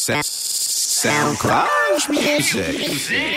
SoundCloud music.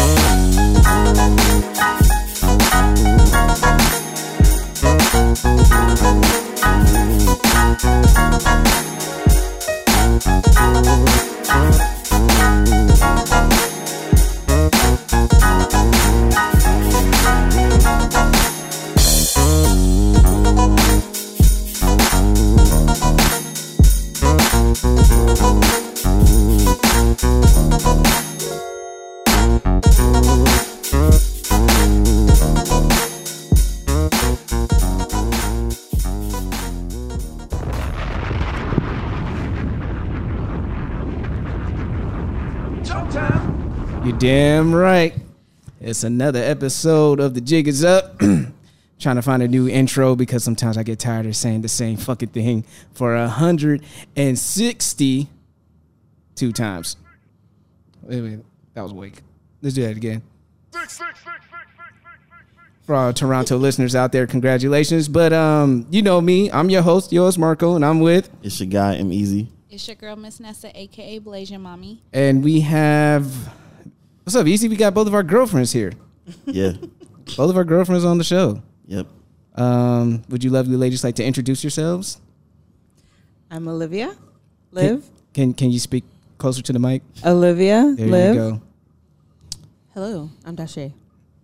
You're damn right. It's another episode of The Jig Is Up. Trying to find a new intro because sometimes I get tired of saying the same fucking thing for 162 times. Wait, that was weak. Let's do that again. For our Toronto listeners out there, congratulations. But you know me, I'm your host, yours Marco, and I'm with. It's your guy, I'm Easy. It's your girl, Miss Nessa, a.k.a. Blazion Mommy. And we have... What's up, Easy? We got both of our girlfriends here. Yeah. Both of our girlfriends on the show. Yep. Would you lovely ladies like to introduce yourselves? I'm Olivia. Liv. Can you speak closer to the mic? Olivia. There Liv. you go. Hello, I'm Dashe.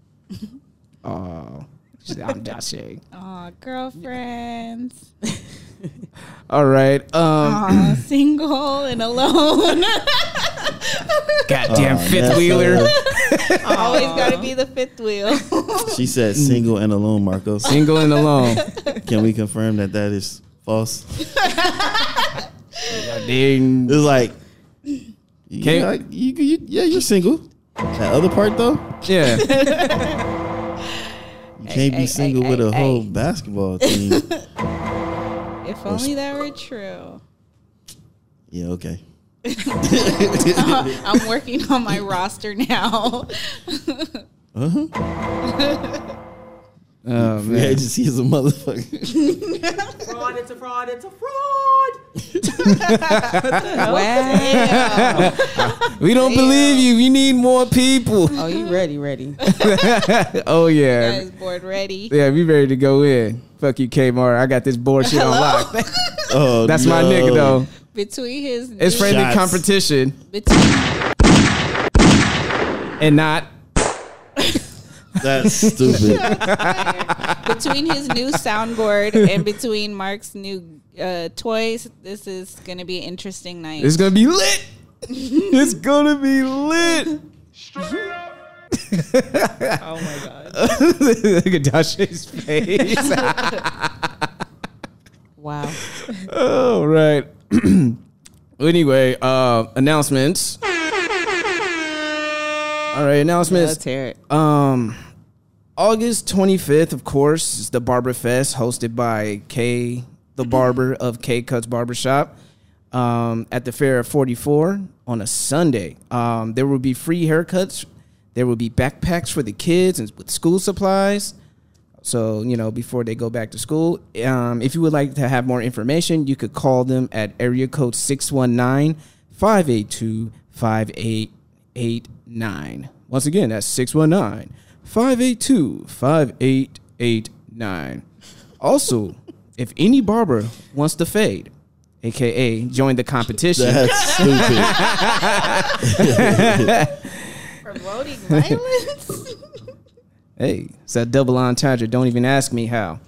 Oh, I'm Dashe. Aw, girlfriends. All right. Aw, single and alone. Goddamn fifth wheeler. Always got to be the fifth wheel. She said single and alone, Marco. Single and alone. Can we confirm that is false? Ding. It's like, yeah, you're single. That other part, though? Yeah. You can't be single with a whole basketball team. If only that were true. Yeah, okay. I'm working on my roster now. Uh-huh. Oh, Free man. agency is a motherfucker. Fraud, it's a fraud, it's a fraud. Wow. We don't believe you. We need more people. Oh, you ready. Oh, yeah. Guys, board ready. Yeah, we ready to go in. Fuck you, Kmart. I got this board shit on lock. Oh, That's my nigga, though. Between his It's new, friendly Shots. competition between and not. That's stupid. between his new soundboard and between Mark's new toys, this is gonna be an interesting night. It's going to be lit. It's going to be lit. Oh my god! Look at Dashe's face. Wow. All right. Anyway, announcements. All right, announcements. Let's hear it. August 25th, of course, is the Barber Fest hosted by Kay, the barber of K Cuts Barbershop, at the Fair of 44 on a Sunday. There will be free haircuts. There will be backpacks for the kids and with school supplies. So, before they go back to school. If you would like to have more information, you could call them at area code 619-582-5889. Once again, that's 619-582-5889. Also, if any barber wants to fade, a.k.a. join the competition. That's stupid. Promoting violence. Hey, it's that double entendre. Don't even ask me how.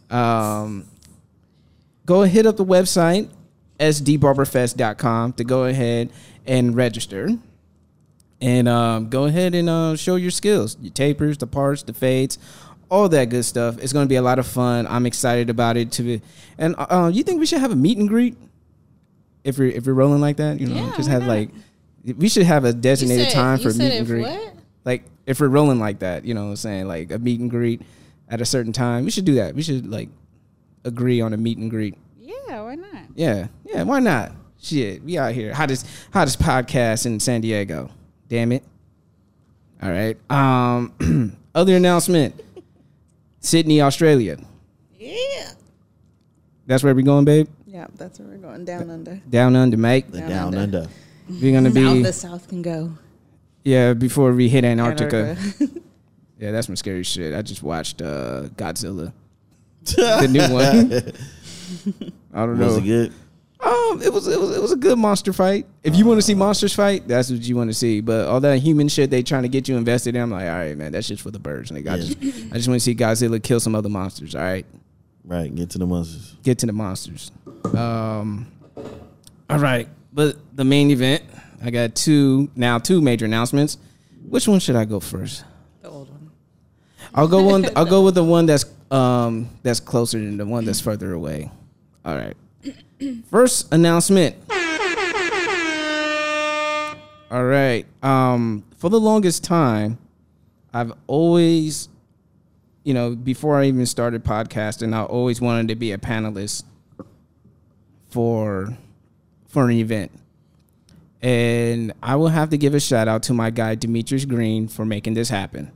Go hit up the website, sdbarberfest.com, to go ahead and register. And go ahead and show your skills, your tapers, the parts, the fades, all that good stuff. It's going to be a lot of fun. I'm excited about it. And you think we should have a meet and greet? If we're rolling like that, Yeah, just why have not? we should have a designated time for meet and greet. What? Like, if we're rolling like that, you know what I'm saying? Like, a meet and greet at a certain time. We should do that. We should, agree on a meet and greet. Yeah, why not? Yeah, why not? Shit, we out here. Hottest podcast in San Diego. Damn it. All right. Other announcement. Sydney, Australia. Yeah. That's where we going, babe? Yeah, that's where we're going. Down under. Down under, mate. The down under. We're gonna Out be the South can go. before we hit Antarctica. Antarctica. Yeah, that's some scary shit. I just watched Godzilla, the new one. I don't know. Was it good? It was a good monster fight. If you want to see monsters fight, that's what you want to see. But all that human shit they trying to get you invested in, I'm like, all right, man, that shit's for the birds. Nigga. I just want to see Godzilla kill some other monsters. All right, Right, get to the monsters. get to the monsters. All right, but the main event, I got two major announcements. Which one should I go first? The old one. I'll go with the one that's closer than the one that's further away. All right. First announcement. All right. For the longest time, I've always, before I even started podcasting, I always wanted to be a panelist for an event. And I will have to give a shout out to my guy Demetrius Green for making this happen.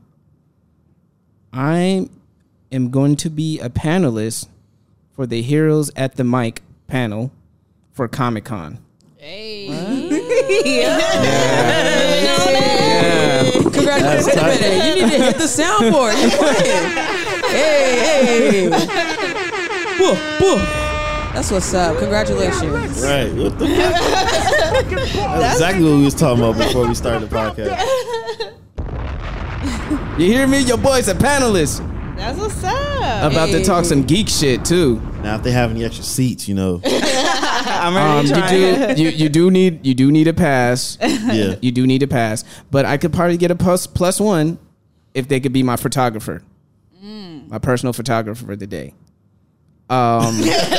I am going to be a panelist for the Heroes at the Mic panel for Comic-Con. Hey. Congratulations. You need to hit the soundboard. You playing. Hey. Whoa. That's what's up. Congratulations. Right. What the fuck? That's exactly what we was talking about before we started the podcast. You hear me? Your boy's a panelist. That's what's up. About to talk some geek shit too. Now, if they have any extra seats, I'm ready to try. You do need a pass. Yeah. You do need a pass. But I could probably get a plus one if they could be my photographer. My personal photographer for the day. Like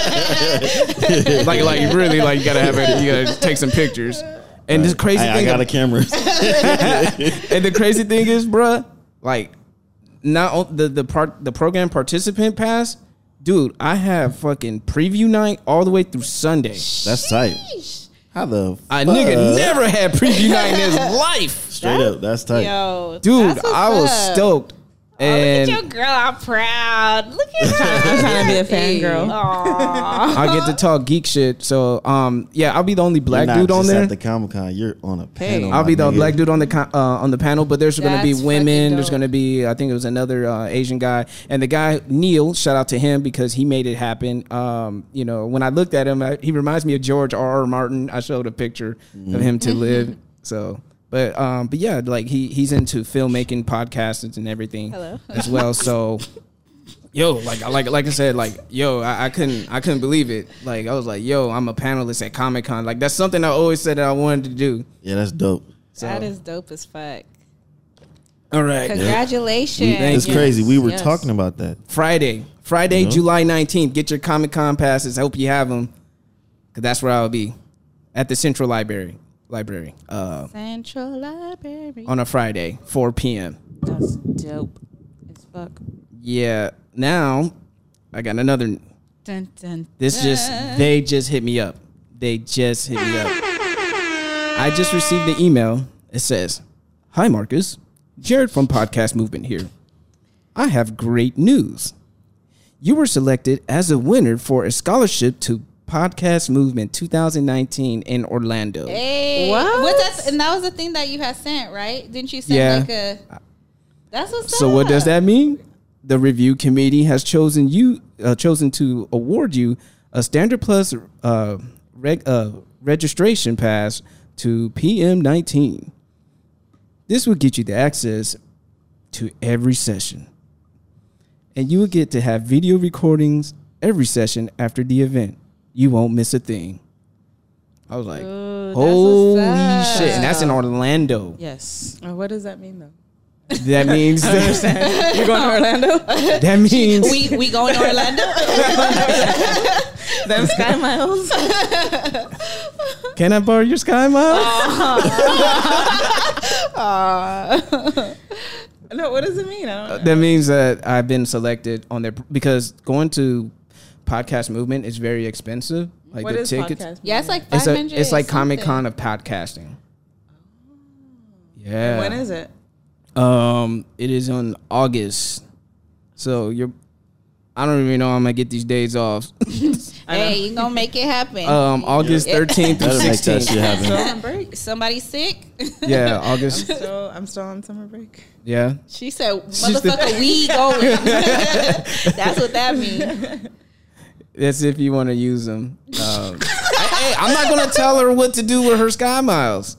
really, like you gotta take some pictures. And this crazy thing, I got a camera. and the crazy thing is, bruh, like not the program participant pass, dude. I have fucking preview night all the way through Sunday. That's tight. How the fuck? A nigga never had preview night in his life. Straight up, that's tight. Yo, Dude, that's what's I was up. stoked. Oh, look And at your girl. I'm proud. Look at her. I'm trying to be a fangirl. Aww. I get to talk geek shit. So, I'll be the only black You're not dude on just there. At the Comic-Con, you're on a panel. I'll be the my nigga. black dude on the panel, but there's going to be That's women. fucking There's dope. going to be, I think it was another Asian guy, and the guy Neil. Shout out to him because he made it happen. When I looked at him, he reminds me of George R.R. Martin. I showed a picture of him to live. So, but yeah, like he's into filmmaking, podcasts, and everything Hello. as well. So. Yo, like I said, like, yo, I couldn't believe it. Like, I was like, yo, I'm a panelist at Comic-Con. Like, that's something I always said that I wanted to do. Yeah, that's dope. So, That is dope as fuck. all right. Congratulations. Thank It's you. crazy. We were Yes. talking about that. Friday, Yeah. July 19th. Get your Comic-Con passes. I hope you have them, because that's where I'll be, at the Central Library, Central Library. on a Friday, 4 p.m. That's dope as fuck. Yeah. Now, I got another. Dun, dun, They just hit me up. I just received the email. It says, "Hi, Marcus. Jared from Podcast Movement here. I have great news. You were selected as a winner for a scholarship to Podcast Movement 2019 in Orlando." Hey. What? And that was the thing that you had sent, right? Didn't you send Yeah. like a... That's what's up. So what does that mean? The review committee has chosen to award you a Standard Plus registration pass to PM19. This will get you the access to every session, and you will get to have video recordings every session after the event. You won't miss a thing. I was like, Ooh, that's holy what's up. shit. And that's in Orlando. Yes. What does that mean, though? That means You're going to Orlando? that means We going to Orlando? Them Sky Miles? can I borrow your Sky Miles? No, what does it mean? I don't know. That means that I've been selected on there because going to Podcast Movement is very expensive. Like What the is tickets. podcast? Yeah, it's like It's 500. it's like something. Comic-Con of podcasting. Yeah. When is it? It is on August. So I don't even know how I'm gonna get these days off. I Hey, you gonna make it happen. August 13th through That'll make that 16th. shit happen. Still on break. Somebody sick? Yeah, August. I'm still on summer break. Yeah. She said, She's the- "Motherfucker, we going." That's what that means. That's if you want to use them. Hey, I'm not going to tell her what to do with her Sky Miles.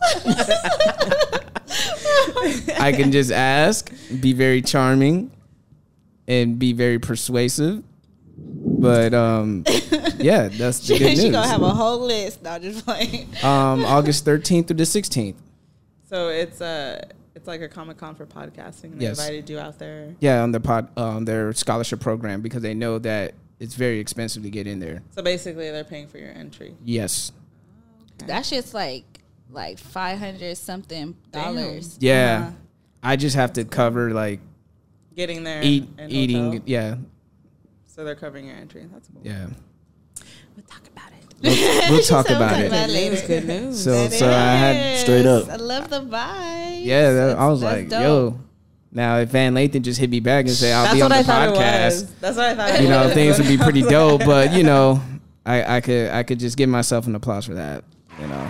I can just ask, be very charming, and be very persuasive. But yeah, that's the good She news. gonna have a whole list. No, just playing. August 13th through the 16th. So it's like a Comic-Con for podcasting. And they Yes. invited you out there. Yeah, on their scholarship program because they know that it's very expensive to get in there. So basically, they're paying for your entry. Yes. That shit's like $500 something dollars. Yeah. Uh-huh. I just have to cover like Getting there, and eating. hotel. Yeah. So they're covering your entry. That's cool. Yeah. We'll talk about it. We'll talk said about we'll it. talk about News, good news. So I had Straight up. I love the vibe. yeah. I was That's like, dope. yo. Now if Van Lathan just hit me back and say I'll That's be on what the I thought it podcast, was. That's what I thought. you it know, was. things would be pretty dope. But you know, I could just give myself an applause for that. You know.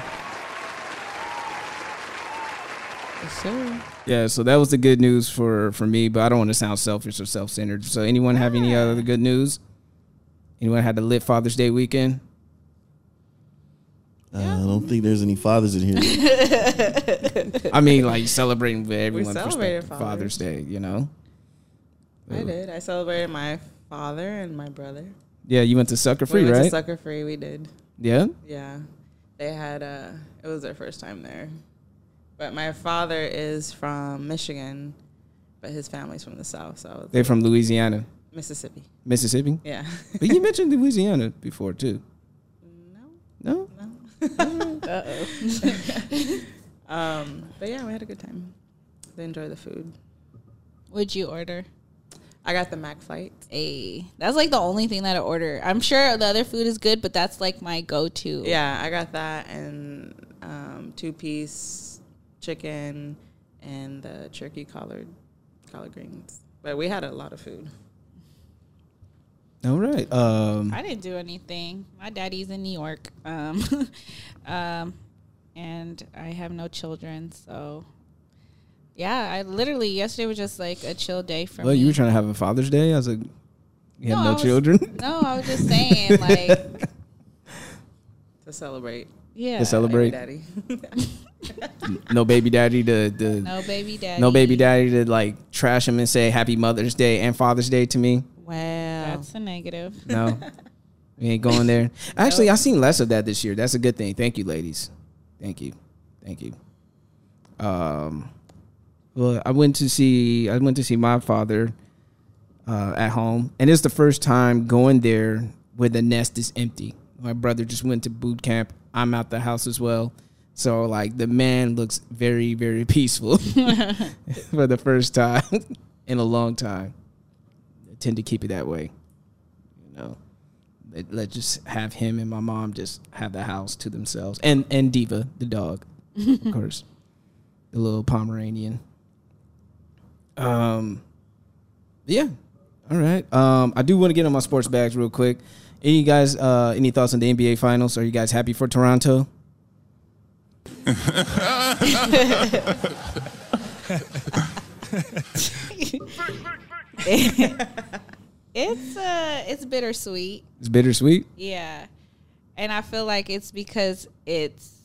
Sure. Yeah, so that was the good news for me, but I don't want to sound selfish or self-centered. So anyone have any other good news? Anyone had a lit Father's Day weekend? I don't think there's any fathers in here. I mean, like celebrating with everyone's celebrated Father's Day, you know? I did. I celebrated my father and my brother. Yeah, you went to Sucker Free, we went right? to Sucker Free. We did. Yeah? Yeah. They had it was their first time there. But my father is from Michigan, but his family's from the South, so They're from Louisiana. Mississippi. Mississippi? Yeah. But you mentioned Louisiana before, too. No. No? But yeah, we had a good time. They enjoyed the food. What'd you order? I got the Mac flight. Hey, that's like the only thing that I order. I'm sure the other food is good, but that's like my go-to. Yeah, I got that and 2-piece chicken and the turkey collard greens. But we had a lot of food. All right. I didn't do anything. My daddy's in New York, and I have no children, so yeah. I literally yesterday was just like a chill day for Well, me. you were trying to have a Father's Day? I was like, you have No, no I was- children? No, I was just saying, like, To celebrate. yeah, To celebrate? Daddy. No baby daddy to no baby daddy, no baby daddy to like trash him and say Happy Mother's Day and Father's Day to me. Wow. That's a negative. No, we ain't going there. Actually, I seen less of that this year. That's a good thing. Thank you, ladies. Thank you. Well, I went to see my father at home, and it's the first time going there where the nest is empty. My brother just went to boot camp. I'm out the house as well. So like the man looks very, very peaceful for the first time in a long time. I tend to keep it that way. You know, let's just have him and my mom just have the house to themselves. And Diva, the dog, of course, the little Pomeranian. Yeah. All right. I do want to get on my sports bags real quick. Any guys, any thoughts on the NBA finals? Are you guys happy for Toronto? It's bittersweet. It's bittersweet. Yeah. And I feel like it's because it's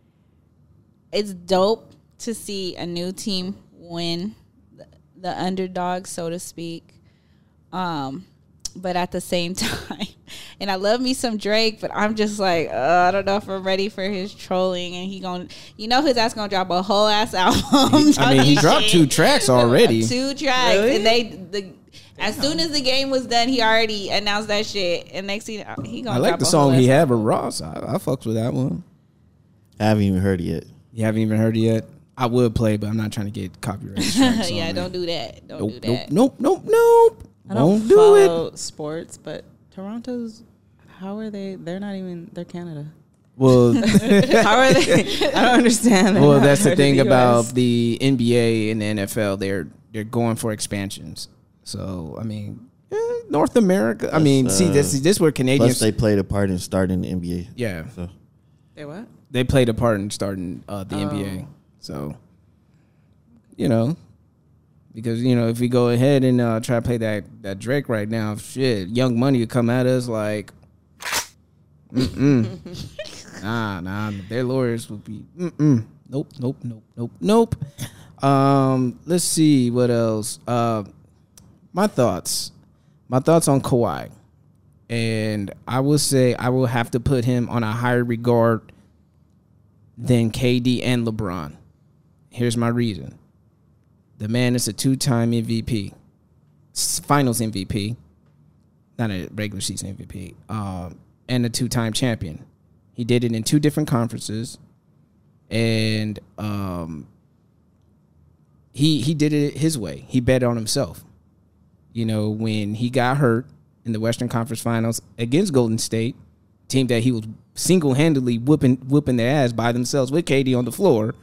dope to see a new team win, the underdog, so to speak. But at the same time, and I love me some Drake, but I'm just like, I don't know if I'm ready for his trolling. And his ass gonna drop a whole ass album. I mean, he dropped 2 tracks already. 2 tracks, Really? and as soon as the game was done, he already announced that shit. And next thing he gonna I like drop the a song whole he ass had with Ross. I fucks with that one. I haven't even heard it yet. You haven't even heard it yet? I would play, but I'm not trying to get copyright strikes. Yeah, on me. don't do that. Don't do that. Nope. I don't do it. follow sports, but Toronto's, how are they? They're not even, they're Canada. Well, How are they? I don't understand. well, that's the They're thing US. about the NBA and the NFL. They're going for expansions. So I mean, North America. I mean, see, this where Plus, Canadians. they played a part in starting the NBA. Yeah, So They what? they played a part in starting the NBA. So, because if we go ahead and try to play that Drake right now, shit, Young Money would come at us like, nah, their lawyers would be, nope. Let's see what else. My thoughts on Kawhi, and I will say I will have to put him on a higher regard than KD and LeBron. Here's my reason. The man is a 2-time MVP, Finals MVP, not a regular season MVP, and a 2-time champion. He did it in 2 different conferences, and he did it his way. He bet on himself. When he got hurt in the Western Conference Finals against Golden State, team that he was single-handedly whooping their ass by themselves with KD on the floor.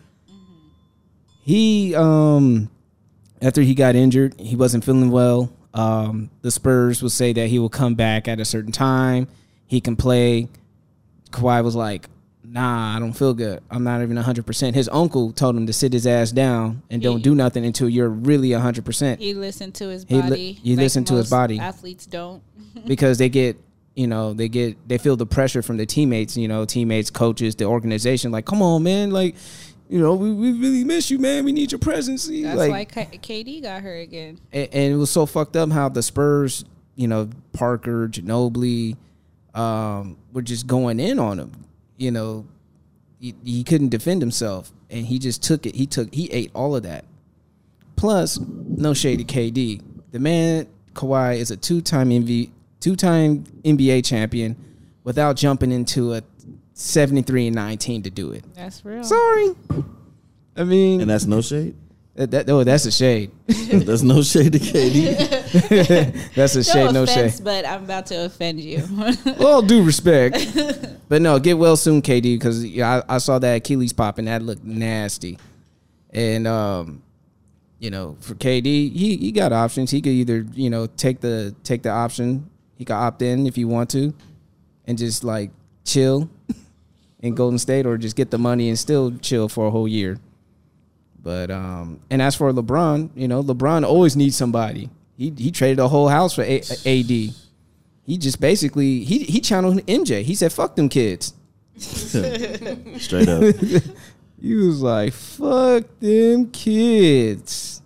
He after he got injured, he wasn't feeling well. The Spurs will say that he will come back at a certain time. He can play. Kawhi was like, nah, I don't feel good. I'm not even 100%. His uncle told him to sit his ass down and don't do nothing until you're really 100%. He listened to his body. He listened to his body. Athletes don't. Because they get, they feel the pressure from the teammates, coaches, the organization. Like, come on, man. Like, we really miss you, man. We need your presence. That's why KD got hurt again. And it was so fucked up how the Spurs, Parker, Ginobili, were just going in on him. He couldn't defend himself, and he just took it. He ate all of that. Plus, no shade to KD. The man, Kawhi, is a 2-time NBA champion without jumping into a 73-19 to do it. That's real. Sorry. I mean, and that's no shade. That's a shade. That's no shade to KD. That's a shade, no shade. But I'm about to offend you. All due respect. But no, get well soon, KD, because I saw that Achilles popping. That looked nasty. And, for KD, he got options. He could either, take the option. He could opt in if you want to and just, like, chill in Golden State, or just get the money and still chill for a whole year. But and as for LeBron, LeBron always needs somebody. He traded a whole house for AD. He just basically he channeled MJ. He said, "Fuck them kids." Straight up. He was like, "Fuck them kids."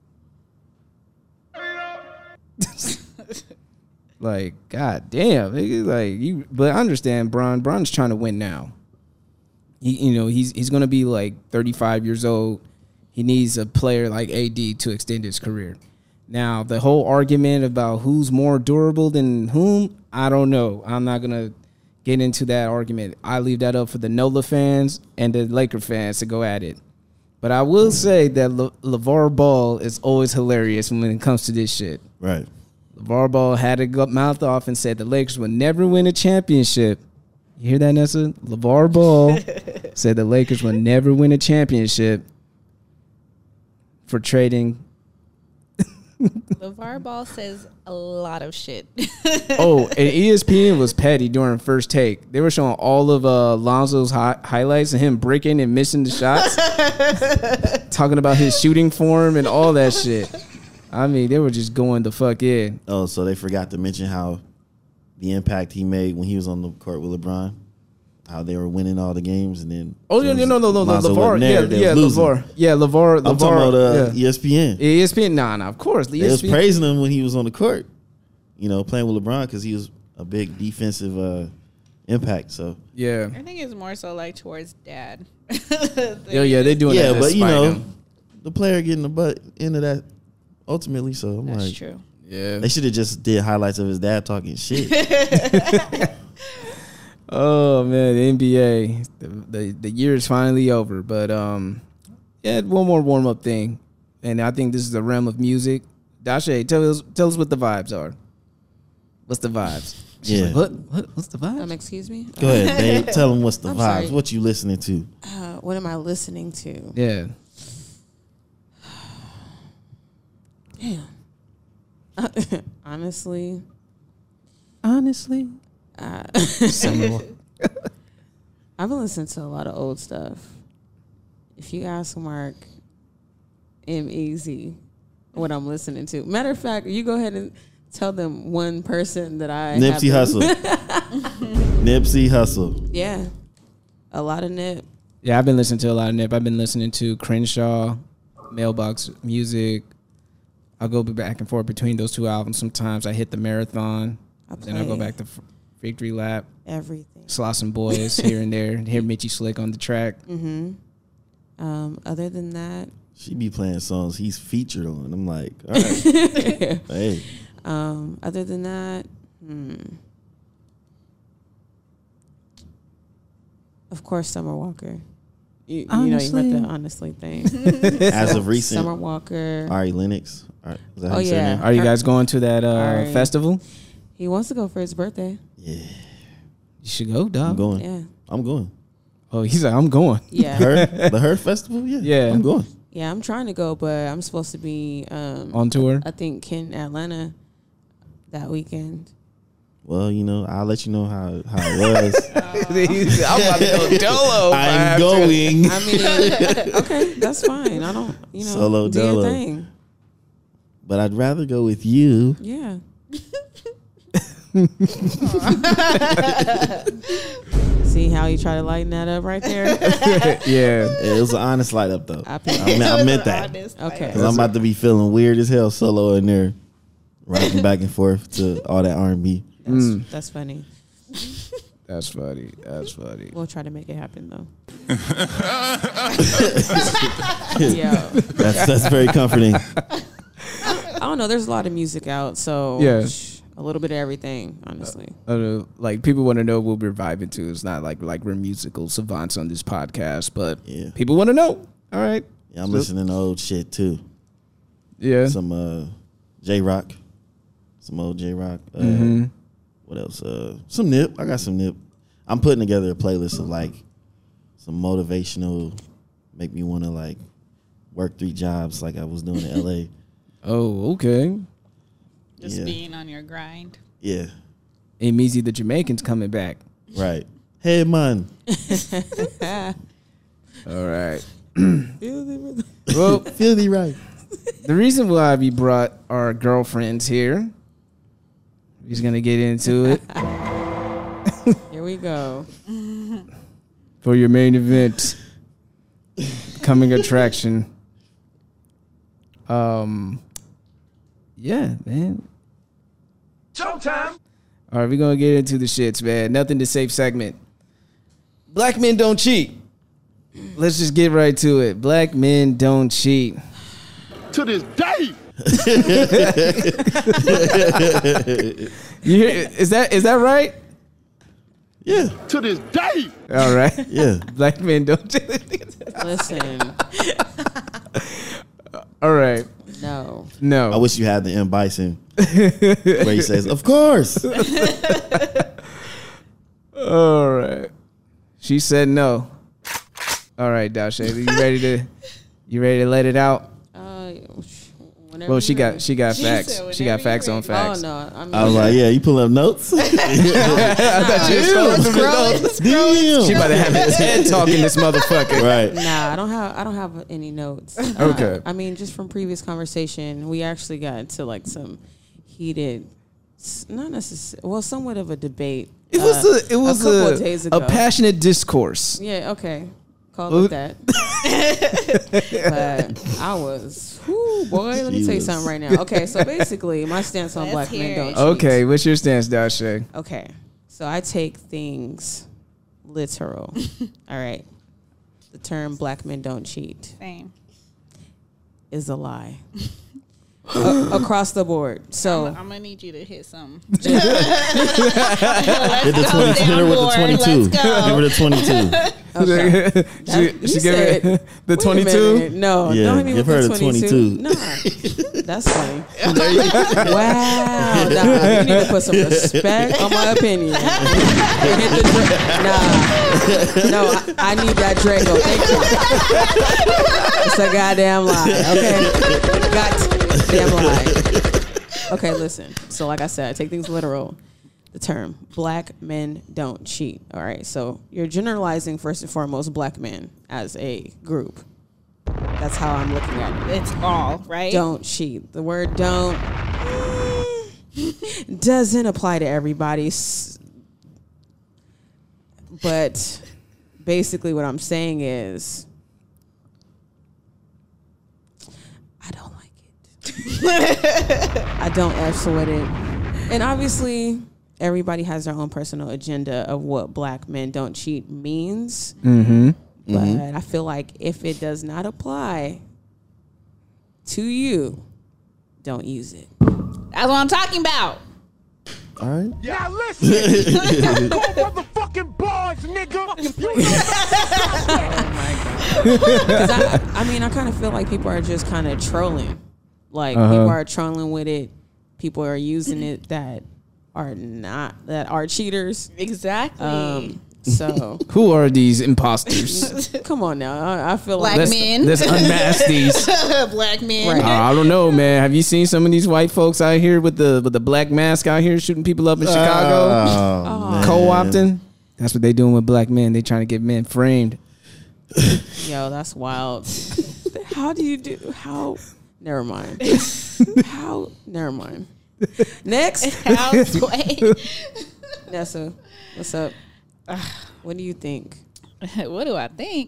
Like, god damn, like you. But I understand, Bron's trying to win now. He's gonna be like 35 years old. He needs a player like AD to extend his career. Now, the whole argument about who's more durable than whom, I don't know. I'm not going to get into that argument. I leave that up for the NOLA fans and the Laker fans to go at it. But I will say that LeVar Ball is always hilarious when it comes to this shit. Right. LeVar Ball had to go mouth off and said the Lakers would never win a championship. You hear that, Nessa? LeVar Ball said the Lakers would never win a championship for trading. LeVar Ball says a lot of shit. Oh, and ESPN was petty during First Take. They were showing all of Lonzo's highlights and him breaking and missing the shots, talking about his shooting form and all that shit. I mean, they were just going the fuck in. Oh, so they forgot to mention how the impact he made when he was on the court with LeBron. How they were winning all the games, and then no, LeVar, LeVar. I'm talking about ESPN. ESPN, nah, of course. They was praising him when he was on the court, playing with LeBron because he was a big defensive impact. So yeah, I think it's more so like towards dad. They're doing that. Yeah, but the player getting the butt into that ultimately. So I'm That's like, true. Yeah, they should have just did highlights of his dad talking shit. Oh man, the NBA, the year is finally over. But one more warm up thing, and I think this is the realm of music. Dashe, tell us what the vibes are. What's the vibes? Yeah. Like, what's the vibes? Excuse me. Go ahead, babe. Tell them what's the I'm vibes. sorry. What you listening to? What am I listening to? Yeah. Damn. Honestly, Summer I've been listening to a lot of old stuff. If you ask Mark, M-Easy, what I'm listening to. Matter of fact, you go ahead and tell them one person that I Nipsey Hussle. Nipsey Hussle. Yeah, a lot of Nip. Yeah, I've been listening to a lot of Nip. I've been listening to Crenshaw, Mailbox Music. I'll go back and forth between those two albums. Sometimes I hit the Marathon. Then I'll go back to Victory Lap. Everything. Sloss and Boys here and there. Hear Mitchie Slick on the track. Other than that, She be playing songs he's featured on. I'm like, all right. Hey. other than that, of course, Summer Walker. You know, you heard the honestly thing. As of recent, Summer Walker. Ari Lennox. Is that how Oh, you say her yeah. name? Are you guys going to that Alright. festival? He wants to go for his birthday. Yeah. You should go, I'm dog. going. Yeah. I'm going. Oh, he's like, I'm going. Yeah. The Her Festival? Yeah. Yeah. I'm going. Yeah, I'm trying to go, but I'm supposed to be On tour? I think in Atlanta that weekend. Well, you know, I'll let you know how it was. I'm about to go dolo. I'm going. I mean, okay, that's fine. I don't, Solo do your dolo. thing. But I'd rather go with you. Yeah. See how you try to lighten that up right there? Yeah. It was an honest light up, though. I I meant that. Okay. Because I'm about to be feeling weird as hell solo in there, rocking back and forth to all that R&B. That's funny. That's funny. That's funny. We'll try to make it happen though. Yeah. That's very comforting. I don't know. There's a lot of music out, so Yeah. a little bit of everything, honestly. I don't know, like people want to know what we're vibing to. It's not like we're musical savants on this podcast, but Yeah. people want to know. All right. Yeah, I'm listening to old shit too. Yeah. Some J-Rock. Some old J-Rock. What else? Some Nip. I got some Nip. I'm putting together a playlist of like some motivational, make me want to like work 3 jobs like I was doing in LA. Oh, okay. Just Yeah. being on your grind. Yeah, Meezy the Jamaican's coming back. right. Hey man. All right. Well, Filthy right. the reason why we brought our girlfriends here, he's gonna get into it Here we go. for your main event, coming attraction. Yeah, man. Showtime. All right, we're gonna get into the shits, man. Nothing to safe segment. Black men don't cheat. Let's just get right to it. Black men don't cheat. To this day. You hear, is that right? Yeah, To this day. All right. yeah. Black men don't cheat. Listen, All right. no. No. I wish you had the M. Bison where he says, "Of course." All right. She said no. All right, Dasha, you ready to let it out? Whenever Well, she you're got ready. she got She facts. said She got whenever facts you're on ready. facts. Oh no, I mean, I was like, "Yeah, you pulling up notes?" I thought you was scrolling. Damn. She about to have his head talking this motherfucker. Right. nah, I don't have any notes. Okay. I mean, just from previous conversation, we actually got into like some heated, not necessarily, well, somewhat of a debate. It was a couple of days ago. a passionate discourse. Yeah, okay. Call it that. But I was, whoo, boy, let me tell you Jesus. something right now. Okay, so basically, my stance on Let's black men hear don't it. cheat. Okay, what's your stance, Dasha? Okay, so I take things literal. All right. The term black men don't cheat Same. is a lie. Across the board. So I'm gonna need you to hit something. Hit the 20. Hit her with the 22. Let's go. Give her the 22. okay. she you gave it said- the Wait a minute. 22. No, Yeah, don't hit me give with her the the 22. 22. Nah, that's funny. Wow, nah, you need to put some respect on my opinion. Hit the no, I need that Draco. Thank you. It's a goddamn lie. Okay, goddamn lie. Okay, listen. So like I said, I take things literal. The term black men don't cheat. All right. So you're generalizing first and foremost black men as a group. That's how I'm looking at it. It's all, right? Don't cheat. The word don't doesn't apply to everybody. But basically what I'm saying is I don't like it. I don't F with it. And obviously everybody has their own personal agenda of what black men don't cheat means. Mm-hmm. But I feel like if it does not apply to you, don't use it. That's what I'm talking about. All right. Now listen. Go motherfucking bars, nigga. Because I kind of feel like people are just kind of trolling. Like people are trolling with it. People are using it that are cheaters. Exactly. So Who are these imposters? come on now. I feel Black like men. Let's unmask these. Black men. Right. I don't know, man. Have you seen some of these white folks out here with the black mask out here shooting people up in Chicago? Man. Co-opting? That's what they doing with black men. They trying to get men framed. yo, that's wild. How do you do? How? Never mind. How? Never mind. Next, Houseway. Nessa, what's up? What do you think? What do I think?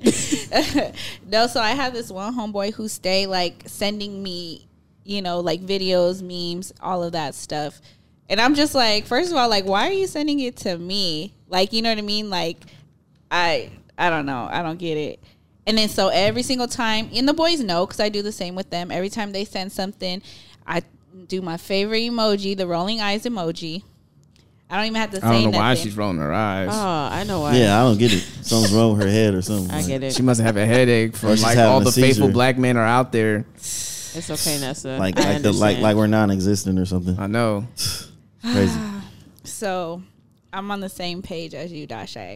No, so I have this one homeboy who stay like sending me, like videos, memes, all of that stuff. And I'm just like, first of all, like, why are you sending it to me? Like, you know what I mean? Like, I don't know. I don't get it. And then so every single time, and the boys know because I do the same with them. Every time they send something, I do my favorite emoji, the rolling eyes emoji. I don't even have to say I don't know nothing. why she's rolling her eyes. Oh, I know why. Yeah, I don't get it. Something's wrong with her head or something. I get it. She must have a headache Or from she's like having all a the faithful seizure. black men are out there. It's okay, Nessa. Like I understand. we're non-existent or something. I know. Crazy. So I'm on the same page as you, Dashay.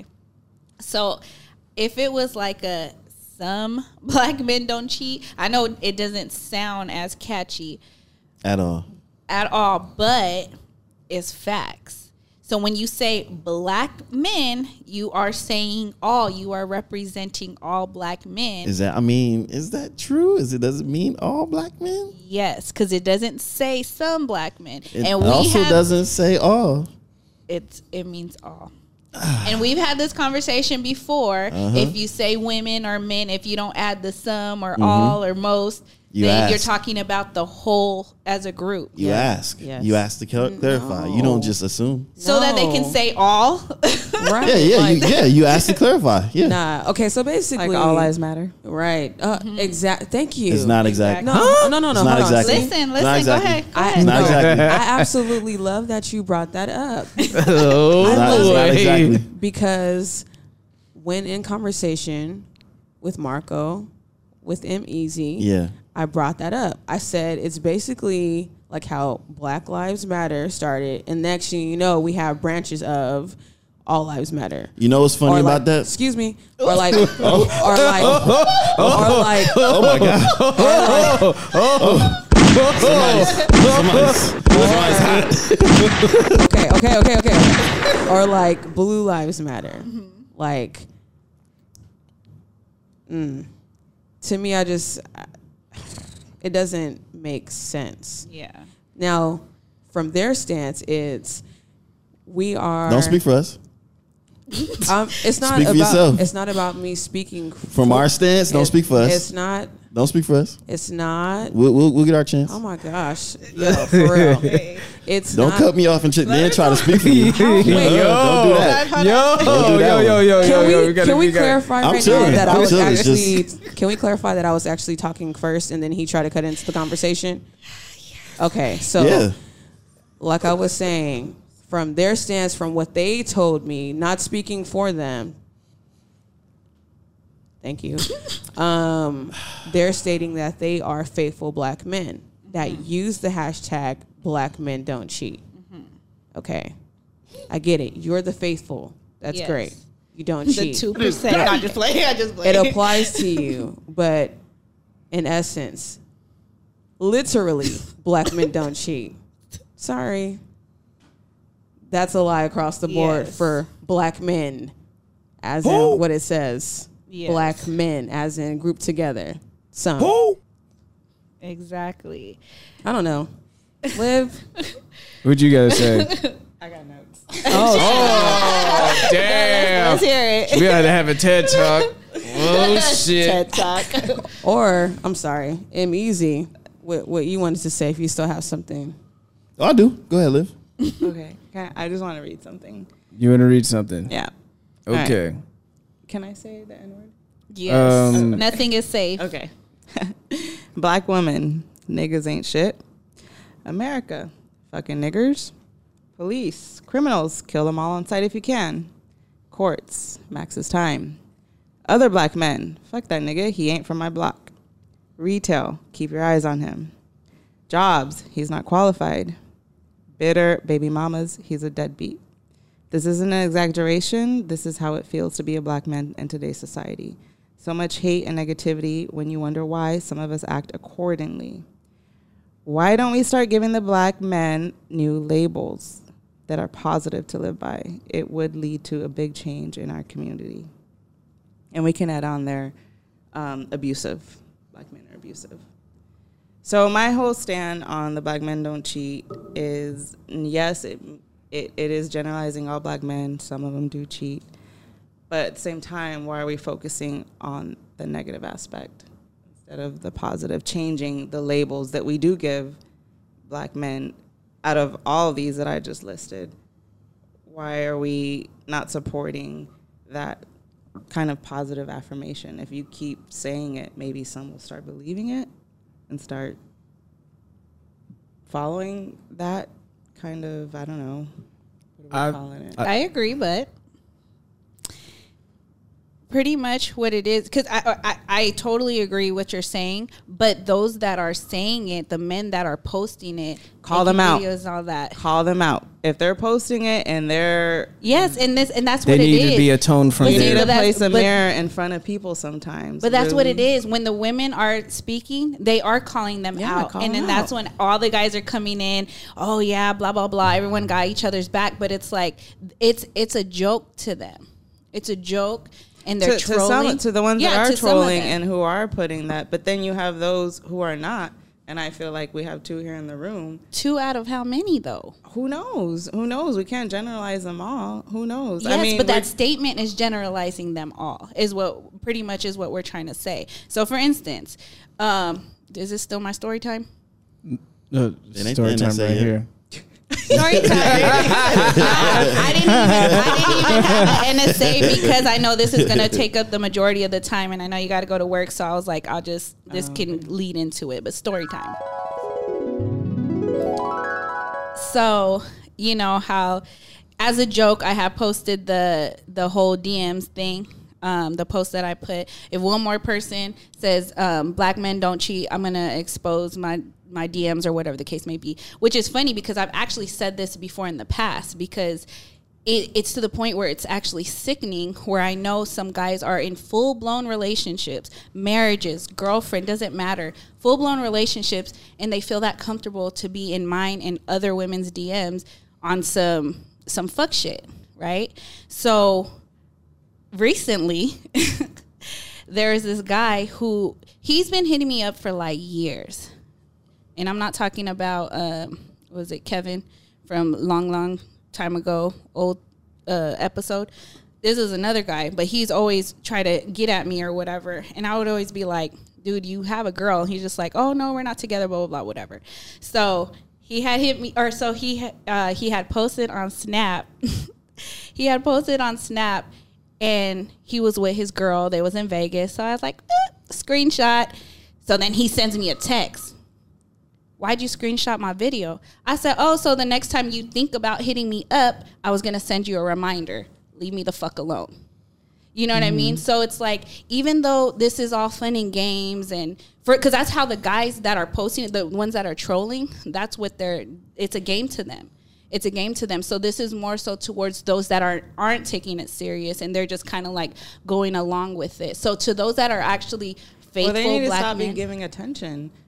So if it was like some black men don't cheat, I know it doesn't sound as catchy At all. at all, but it's facts. So when you say black men, you are saying all. You are representing all black men. Is that true? Does it mean all black men? Yes, because it doesn't say some black men. It and we also have, doesn't say all. it means all. And we've had this conversation before. If you say women or men, if you don't add the some or all or most, then you're ask. talking about the whole as a group. You ask. Yes. You ask to clarify. You don't just assume. So that they can No. say all. Right. You ask to clarify. Yeah. Nah. Okay. So basically, Like all lives matter. Right. Exact. Thank you. It's not exact. No. No. It's not hold on. exactly. Listen, It's not go exactly. ahead. Go I- ahead. It's not No. exactly. I absolutely love that you brought that up Oh, It's not exactly. because when in conversation with Marco, with M Easy, Yeah. I brought that up. I said it's basically like how Black Lives Matter started, and next thing you know, we have branches of All Lives Matter. You know what's funny Or about like, that? Excuse me. Or like, or like, Oh my god. Somebody's hot. okay. Or like Blue Lives Matter. Like, to me, it doesn't make sense. Yeah. Now, from their stance, it's we are. Don't speak for us. It's not Speak for about. yourself. It's not about me speaking From our stance, don't speak for us. It's not. Don't speak for us. It's not. We'll get our chance. Oh my gosh, yo, for real. It's Don't not. cut me off and then try to speak for me. Wait, Don't do that. Yo, do that Can we clarify I'm right chilling. now that I I'm was chilling. It's actually? Can we clarify that I was actually talking first, and then he tried to cut into the conversation? Okay, so Yeah. like I was saying, from their stance, from what they told me, not speaking for them. Thank you. They're stating that they are faithful black men that use the hashtag Black Men Don't Cheat. Okay, I get it. You're the faithful. That's Yes. great. You don't The cheat. 2%. I just play. I just play. It applies to you, but in essence, literally, black men don't cheat. Sorry. That's a lie across the board Yes. for black men, as in what it says. Yes. Black men, as in grouped together. Some. Who? Exactly. I don't know. Liv. What'd you guys say? I got notes. Oh, damn. Let's hear it. We gotta have a TED talk. Oh, shit. TED Talk. Or, I'm sorry, M Easy. What you wanted to say if you still have something. Oh, I do. Go ahead, Liv. Okay. I just want to read something. You want to read something? Yeah. Okay. Can I say the N word? Yes. Nothing is safe. Okay. Black woman, niggas ain't shit. America, fucking niggers. Police, criminals, kill them all on sight if you can. Courts, max's time. Other black men, fuck that nigga, he ain't from my block. Retail, keep your eyes on him. Jobs, he's not qualified. Bitter baby mamas, he's a deadbeat. This isn't an exaggeration. This is how it feels to be a black man in today's society. So much hate and negativity when you wonder why some of us act accordingly. Why don't we start giving the black men new labels that are positive to live by? It would lead to a big change in our community. And we can add on there abusive. Black men are abusive. So my whole stand on the black men don't cheat is, yes, it is generalizing all black men. Some of them do cheat. But at the same time, why are we focusing on the negative aspect instead of the positive, changing the labels that we do give black men out of all of these that I just listed? Why are we not supporting that kind of positive affirmation? If you keep saying it, maybe some will start believing it and start following that kind of, I don't know, what are we calling it? I agree, but pretty much what it is, because I totally agree what you're saying, but those that are saying it, the men that are posting it, Call them making out. videos, all that. Call them out. If they're posting it and they're, Yes, and that's They what it need is. to be atoned from But you see, need there. to but that's- place a but- mirror in front of people sometimes. But that's what it Really. is. When the women are speaking, they are calling them Yeah, out. call And then them that's out. when all the guys are coming in, oh yeah, blah, blah, blah. Everyone got each other's back. But it's like, it's a joke to them. It's a joke. And they're trolling. To the ones Yeah, that to are some of trolling them. and who are putting that. But then you have those who are not. And I feel like we have two here in the room. 2 out of how many though? Who knows? Who knows? We can't generalize them all. Who knows? Yes, but we're- that statement is generalizing them all, is what pretty much is what we're trying to say. So for instance, is this still my story time? ain't Story that time say right it. here. Story time. I didn't even have an NSA because I know this is going to take up the majority of the time, and I know you got to go to work. So I was like, this can lead into it. But story time. So you know how, as a joke, I have posted the whole DMs thing. The post that I put, if one more person says black men don't cheat, I'm gonna expose my DMs or whatever the case may be, which is funny because I've actually said this before in the past, because it's to the point where it's actually sickening, where I know some guys are in full-blown relationships, marriages, girlfriend, doesn't matter, full-blown relationships, and they feel that comfortable to be in mine and other women's DMs on some fuck shit, right? So recently there is this guy who he's been hitting me up for like years, and I'm not talking about was it Kevin from long time ago, old episode. This is another guy, but he's always try to get at me or whatever, and I would always be like, dude, you have a girl. He's just like, oh no, we're not together, blah blah blah, whatever. So he had hit me, or so he had posted on Snap. He had posted on Snap, and he was with his girl. They was in Vegas. So I was like, screenshot. So then he sends me a text. Why'd you screenshot my video? I said, oh, so the next time you think about hitting me up, I was going to send you a reminder. Leave me the fuck alone. You know what I mean? So it's like, even though this is all fun and games, and because that's how the guys that are posting it, the ones that are trolling, that's what it's a game to them. It's a game to them. So this is more so towards those that aren't taking it serious, and they're just kind of like going along with it. So to those that are actually faithful well, they need to black stop men, giving attention.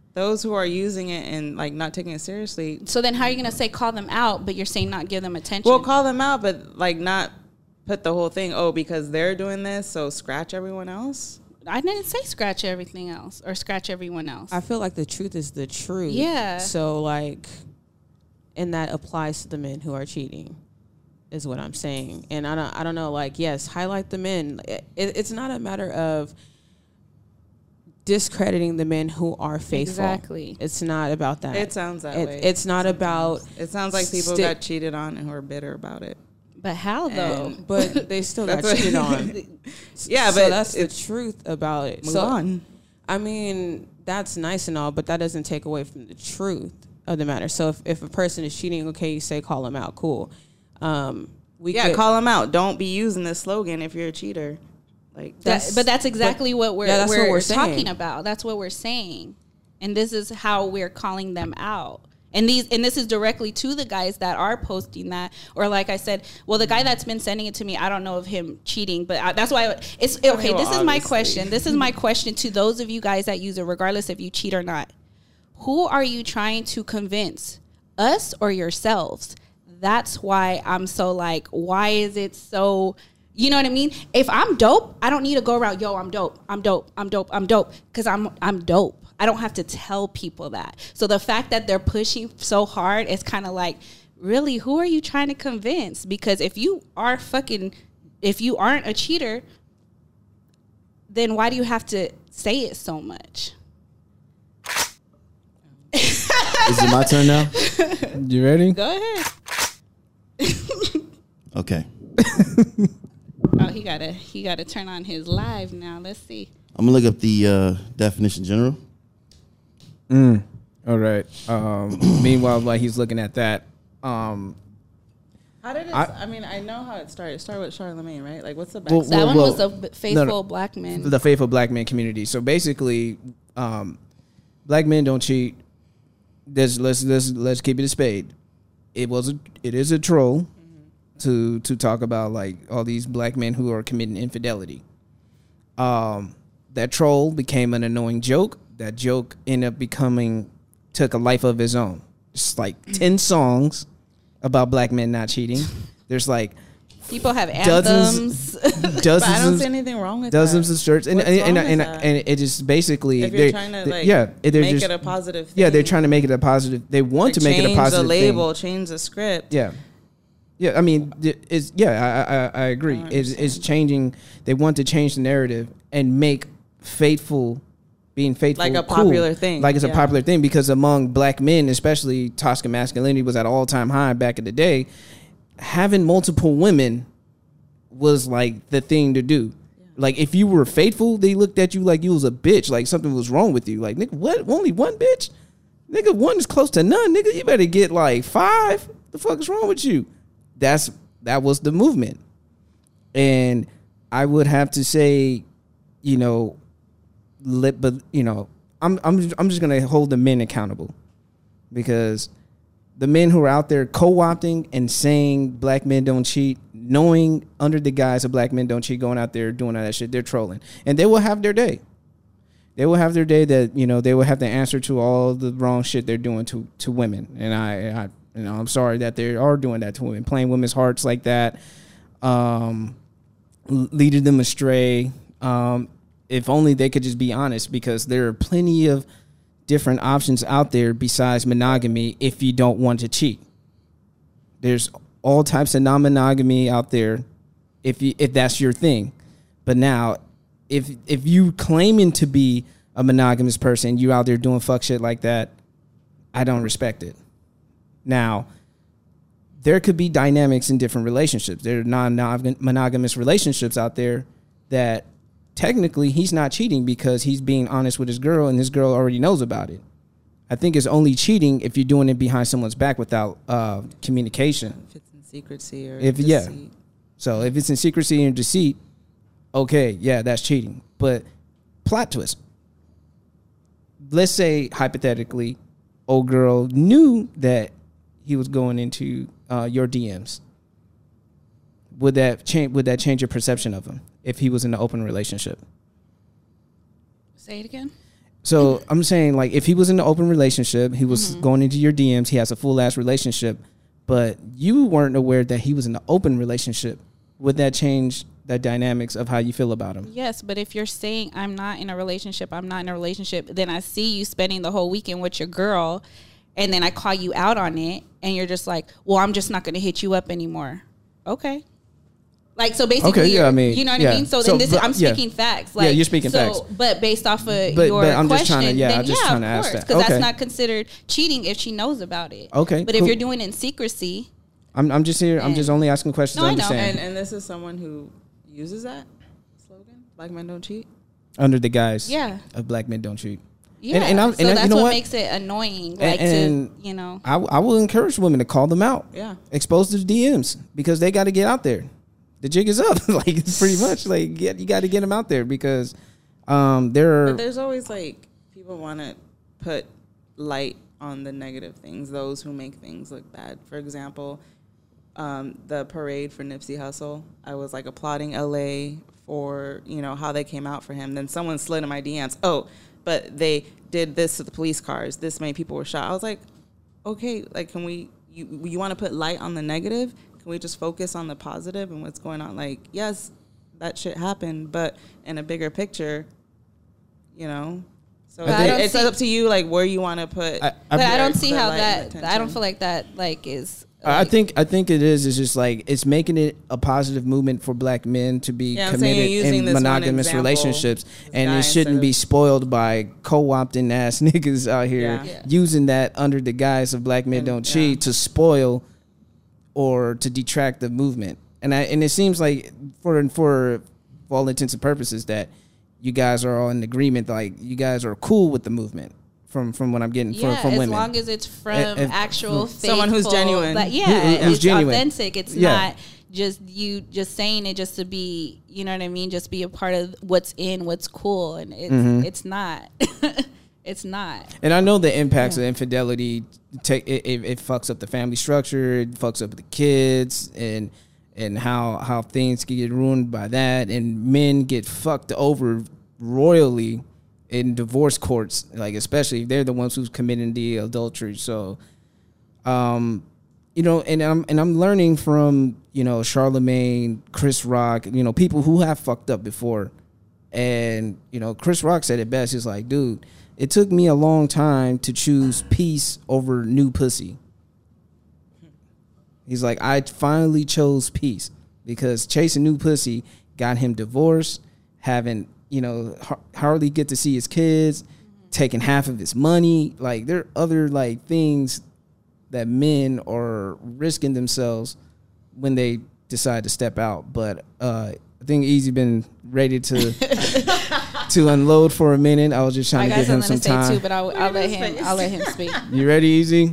those who are using it and like not taking it seriously. So then how are you going to say call them out, but you're saying not give them attention? Well, call them out, but like not put the whole thing, oh, because they're doing this, so scratch everyone else. I didn't say scratch everything else or scratch everyone else. I feel like the truth is the truth. Yeah. So like, and that applies to the men who are cheating, is what I'm saying. And I don't know. Like, yes, highlight the men. It's not a matter of discrediting the men who are faithful. Exactly. It's not about that. It sounds that way. It's not about. It sounds like people got cheated on and who are bitter about it. But how though? But they still got That's cheated what- on. Yeah, So but that's the truth about it. Move So on. I mean, that's nice and all, but that doesn't take away from the truth of the matter. So if a person is cheating, okay, you say call them out, cool. We Yeah, could- call them out. Don't be using this slogan if you're a cheater. Like But that's exactly what we're, that's what we're saying. talking about. That's what we're saying. And this is how we're calling them out. And this is directly to the guys that are posting that, or like I said, well, the guy that's been sending it to me, I don't know of him cheating, but that's why it's okay. well, This is my obviously. question. This is my question to those of you guys that use it, regardless if you cheat or not. Who are you trying to convince, us or yourselves? That's why I'm so like, why is it so? You know what I mean? If I'm dope, I don't need to go around, yo, I'm dope, I'm dope, I'm dope, I'm dope, because I'm dope. I don't have to tell people that. So the fact that they're pushing so hard is kind of like, really, who are you trying to convince? Because if you aren't a cheater, then why do you have to say it so much? Is it my turn now? You ready? Go ahead. Okay. Oh, he gotta turn on his live now. Let's see. I'm gonna look up the definition general. All right. Meanwhile, while he's looking at that, how did it? I- I mean, I know how it started. It started with Charlemagne, right? Like, what's the Well, backstory? That one well, was the faithful black men. the faithful black man community. So basically, black men don't cheat. Let's keep it a spade. It is a troll to talk about like all these black men who are committing infidelity. That troll became an annoying joke. That joke ended up took a life of his own. It's like 10 songs about black men not cheating. There's like People have dozens- anthems. But I don't dozens see anything wrong with dozens that. of shirts, and What's wrong with and that? it just basically If you're trying to like they're make just, it a positive thing. yeah, they're trying to make it a positive. They want to make it a Change positive the label, thing. change the script. Yeah. Yeah, I mean, I agree. I It's changing. They want to change the narrative and make being faithful Like a cool. popular thing, Like it's a yeah. popular thing because among black men, especially toxic masculinity was at an all-time high back in the day. Having multiple women was like the thing to do. Like if you were faithful, they looked at you like you was a bitch, like something was wrong with you. Like, nigga, what? Only one bitch? Nigga, one is close to none. Nigga, you better get like 5. The fuck is wrong with you? That was the movement. And I would have to say, but I'm just gonna hold the men accountable, because the men who are out there co-opting and saying black men don't cheat, knowing under the guise of black men don't cheat, going out there doing all that shit, they're trolling, and they will have their day. They will have their day that they will have to answer to all the wrong shit they're doing to women, and I'm sorry that they are doing that to women, playing women's hearts like that, leading them astray. If only they could just be honest, because there are plenty of different options out there besides monogamy if you don't want to cheat. There's all types of non-monogamy out there if that's your thing. But now, if you claiming to be a monogamous person, you out there doing fuck shit like that, I don't respect it. Now, there could be dynamics in different relationships. There are non-monogamous relationships out there that technically he's not cheating because he's being honest with his girl and his girl already knows about it. I think it's only cheating if you're doing it behind someone's back without communication. If it's in secrecy or Yeah. deceit. So if it's in secrecy and deceit, okay, yeah, that's cheating. But plot twist. Let's say hypothetically, old girl knew that he was going into your DMs. Would that change your perception of him if he was in an open relationship? Say it again. So I'm saying, like, if he was in an open relationship, he was going into your DMs, he has a full ass relationship, but you weren't aware that he was in an open relationship, would that change the dynamics of how you feel about him? Yes, but if you're saying I'm not in a relationship, then I see you spending the whole weekend with your girl, and then I call you out on it, and you're just like, well, I'm just not going to hit you up anymore. Okay. Like, so basically, Okay, yeah, I mean, you know what yeah. I mean? So, So, then but, I'm yeah. speaking facts. Like, Yeah, you're speaking facts. But based off of But- your but I'm question, just trying to- yeah, then I'm just trying to of ask course, that. because Okay. that's not considered cheating if she knows about it. Okay, But if cool. you're doing it in secrecy, I'm just here. I'm just only asking questions. No, I I know. understand. And this is someone who uses that slogan, black men don't cheat. Under the guise Yeah. of black men don't cheat. yeah. and so you that's know what what? makes it annoying. Like, and to, you know. I will encourage women to call them out. Yeah. Expose the DMs because they got to get out there. The jig is up. Like, it's pretty much like you got to get them out there because there are. But there's always like people want to put light on the negative things, those who make things look bad. For example, the parade for Nipsey Hussle, I was like applauding LA for, you know, how they came out for him. Then someone slid in my DMs, oh, but they did this to the police cars. This many people were shot. I was like, okay, like, can you want to put light on the negative? Can we just focus on the positive and what's going on? Like, yes, that shit happened, but in a bigger picture, you know. So But I don't it's see- up to you, like, where you want to put. But I don't see the how light and that. I don't attention. feel like that. Like, is. I like- think it is. It's just like it's making it a positive movement for black men to be Yeah, I'm saying committed you're using in this one monogamous example, relationships, this and guy it shouldn't instead be of- spoiled by co-opting ass niggas out here Yeah. Yeah. using that under the guise of black men And, don't yeah. cheat to spoil or to detract the movement. And it seems like for all intents and purposes that you guys are all in agreement. Like, you guys are cool with the movement. From what I'm getting Yeah, from as women. long as it's from If- actual Someone who's faithful- genuine. Like, yeah, Who's it's genuine. authentic. It's Yeah. not just you just saying it just to be, you know what I mean, just be a part of what's in, what's cool, and it's not. It's not. And I know the impacts of infidelity. It fucks up the family structure. It fucks up the kids, and how things can get ruined by that. And men get fucked over royally in divorce courts, like, especially if they're the ones who's committing the adultery. So, you know, and I'm learning from, you know, Charlemagne, Chris Rock, you know, people who have fucked up before. And, you know, Chris Rock said it best. He's like, dude, it took me a long time to choose peace over new pussy. He's like, I finally chose peace because chasing new pussy got him divorced, having, you know, hardly get to see his kids, taking half of his money. Like, there are other, like, things that men are risking themselves when they decide to step out. But I think Easy been ready to to unload for a minute. I was just I trying to got give him something some to say time. too, but I'll let him speak. You ready, Easy?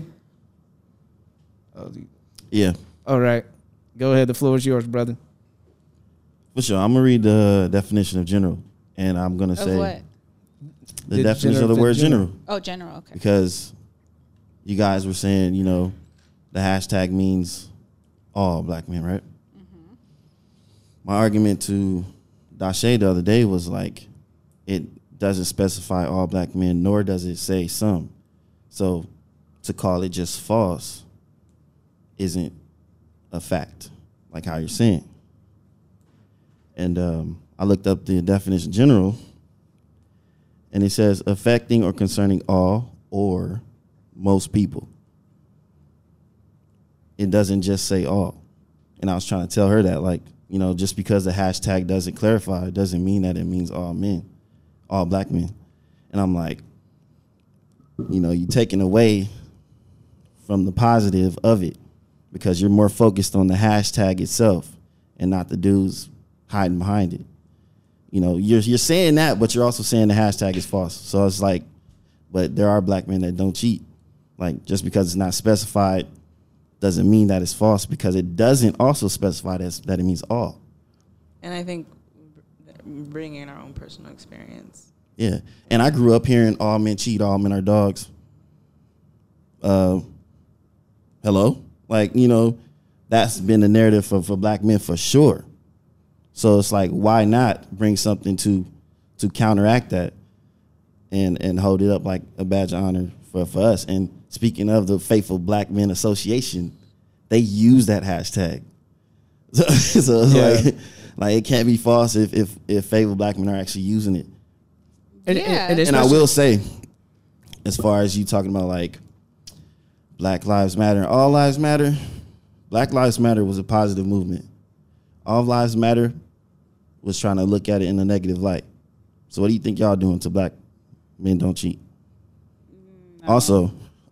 Yeah, All right. Go ahead. The floor is yours, brother. for sure. I'm gonna read the definition of general, and I'm gonna Of say what? the The definition of the general- word general. general, Oh, general. Okay. because you guys were saying, you know, the hashtag means all black men, right? My argument to Dashe the other day was like, it doesn't specify all black men, nor does it say some. So to call it just false isn't a fact, like how you're saying. And I looked up the definition general, and it says affecting or concerning all or most people. It doesn't just say all. And I was trying to tell her that, like, you know, just because the hashtag doesn't clarify, it doesn't mean that it means all men, all black men. And I'm like, you know, you're taking away from the positive of it because you're more focused on the hashtag itself and not the dudes hiding behind it. You know, you're saying that, but you're also saying the hashtag is false. So it's like, but there are black men that don't cheat. Like, just because it's not specified doesn't mean that it's false, because it doesn't also specify that it means all. And I think bringing in our own personal experience. Yeah. And I grew up hearing all men cheat, all men are dogs. Hello? Like, you know, that's been the narrative for black men for sure. So it's like, why not bring something to counteract that? and hold it up like a badge of honor for us. And speaking of the Faithful Black Men Association, they use that hashtag. So it's Yeah. like it can't be false if Faithful Black Men are actually using it. And, Yeah. and And I especially- will say, as far as you talking about like Black Lives Matter and All Lives Matter, Black Lives Matter was a positive movement. All Lives Matter was trying to look at it in a negative light. So what do you think y'all doing to black men don't cheat? Also,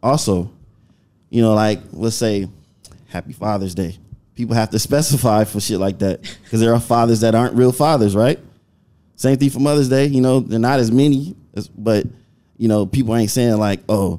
you know, like let's say Happy Father's Day. People have to specify for shit like that because there are fathers that aren't real fathers, right? Same thing for Mother's Day. You know, they're not as many, but you know, people ain't saying like, oh,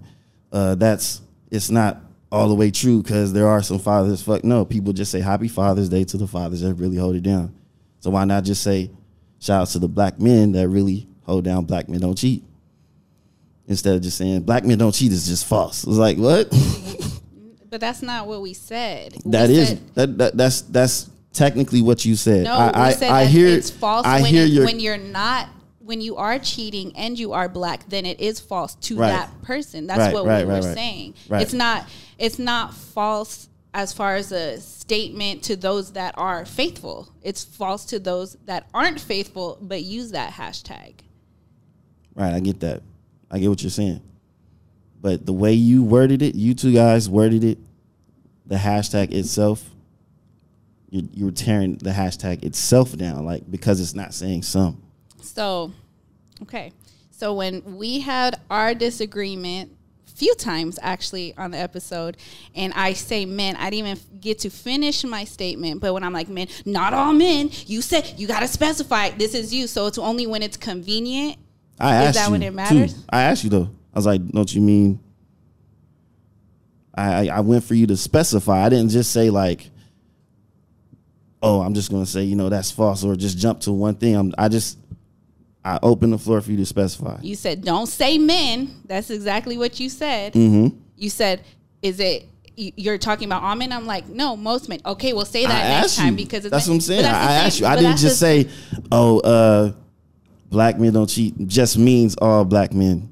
it's not all the way true because there are some fathers. Fuck no, people just say Happy Father's Day to the fathers that really hold it down. So why not just say shout out to the black men that really hold down black men don't cheat instead of just saying black men don't cheat is just false. It's like what? But that's not what we said. That We is said- that's technically what you said. No, we said I that hear it's false I when, hear your when you're not, when you are cheating and you are black, then it is false to Right. that person. That's Right, what right, we were right, right. saying. Right. It's not false as far as a statement to those that are faithful. It's false to those that aren't faithful but use that hashtag. Right, I get that. I get what you're saying. But the way you worded it, you two guys worded it, the hashtag itself, you're tearing the hashtag itself down, like because it's not saying some. So, okay. So when we had our disagreement few times actually on the episode, and I say men, I didn't even get to finish my statement. But when I'm like men, not all men, you said you got to specify this is you. So it's only when it's convenient. I Is asked that you when it matters? too. I asked you though. I was like, don't you mean? I went for you to specify. I didn't just say like, oh, I'm just gonna say, you know, that's false, or just jump to one thing. I opened the floor for you to specify. You said don't say men. That's exactly what you said. Mm-hmm. You said, is it? You're talking about all men. I'm like, no, most men. Okay, we'll say that I next asked time you. because it's That's men. what I'm saying. But that's the I same- asked you. I but didn't that's just the- say, oh, black men don't cheat. Just means all black men.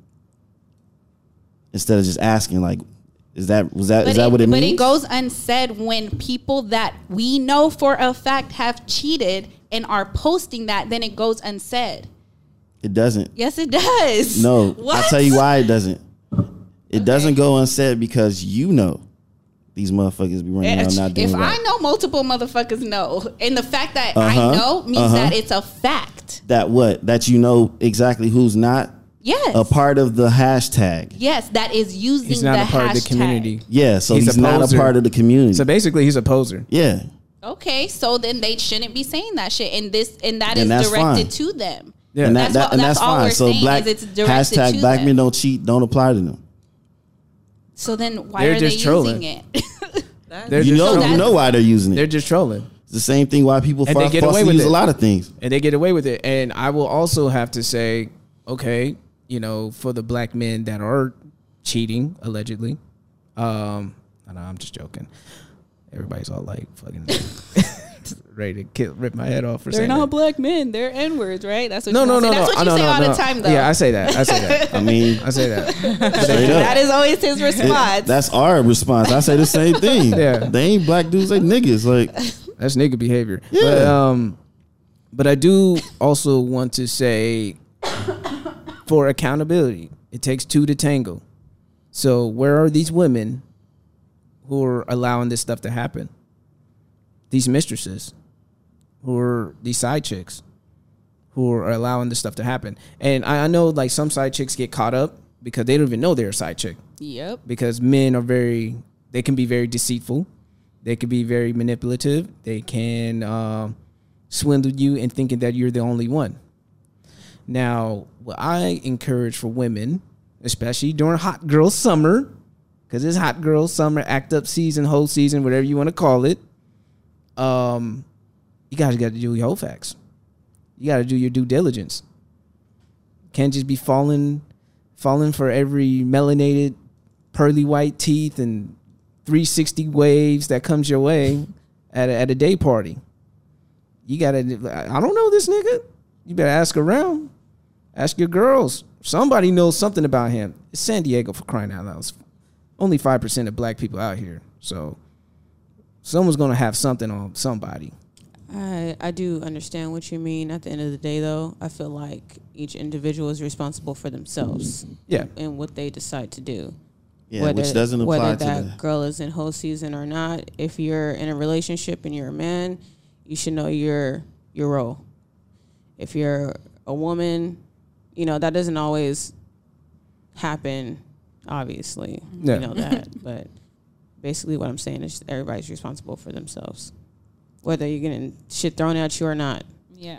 Instead of just asking, like, is that what it means? But it goes unsaid when people that we know for a fact have cheated and are posting that. Then it goes unsaid. It doesn't. Yes, it does. No, What? I'll tell you why it doesn't. It doesn't go unsaid because you know these motherfuckers be running around not doing If right. I know multiple motherfuckers know, and the fact that Uh-huh, I know means that it's a fact. That what? That you know exactly who's not Yes. a part of the hashtag. Yes, that is using He's not the a part hashtag. of the community. Yeah, so He's he's a not a poser. part of the community. So basically, he's a poser. Yeah. Okay, so then they shouldn't be saying that shit, and that is And that's directed fine. to them. Yeah. And That's that's all fine. we're So saying black is it's directed hashtag to black them. men don't cheat don't apply to them. So then why They're are they just trolling. using it? They're You just know, trolling. you know why they're using They're it. just trolling, It's the same thing why people And they get away with use it. a lot of things. and they get away with it. And I will also have to say, okay, you know, for the black men that are cheating allegedly, I know I'm just joking. Everybody's all like fucking ready to rip my head off for They're saying not that. black men. They're N-words, right? That's what No, you no, say. no, That's no. what you no, say no, all no. the time, though. Yeah, I say that. I say that. I mean, I say that. straight That up. is always his response. That's our response. I say the same thing. Yeah. They ain't black dudes, they niggas. Like, That's nigga behavior. Yeah. But I do also want to say, for accountability, it takes two to tango. So where are these women who are allowing this stuff to happen? These mistresses, who are these side chicks, who are allowing this stuff to happen. And I know like some side chicks get caught up because they don't even know they're a side chick. Yep. Because men are they can be very deceitful. They can be very manipulative. They can swindle you in thinking that you're the only one. Now, what I encourage for women, especially during hot girl summer, because it's hot girl summer, act up season, whole season, whatever you want to call it, you guys got to do your whole facts. You got to do your due diligence. Can't just be falling for every melanated, pearly white teeth and 360 waves that comes your way at a day party. You gotta, I don't know this nigga. You better ask around. Ask your girls. Somebody knows something about him. It's San Diego, for crying out loud. It's only 5% of black people out here. So someone's going to have something on somebody. I do understand what you mean. At the end of the day, though, I feel like each individual is responsible for themselves. Yeah. And what they decide to do. Yeah, which doesn't apply whether to that girl is in whole season or not. If you're in a relationship and you're a man, you should know your role. If you're a woman, you know, that doesn't always happen, obviously. Yeah. You know that. But basically what I'm saying is everybody's responsible for themselves, whether you're getting shit thrown at you or not. Yeah.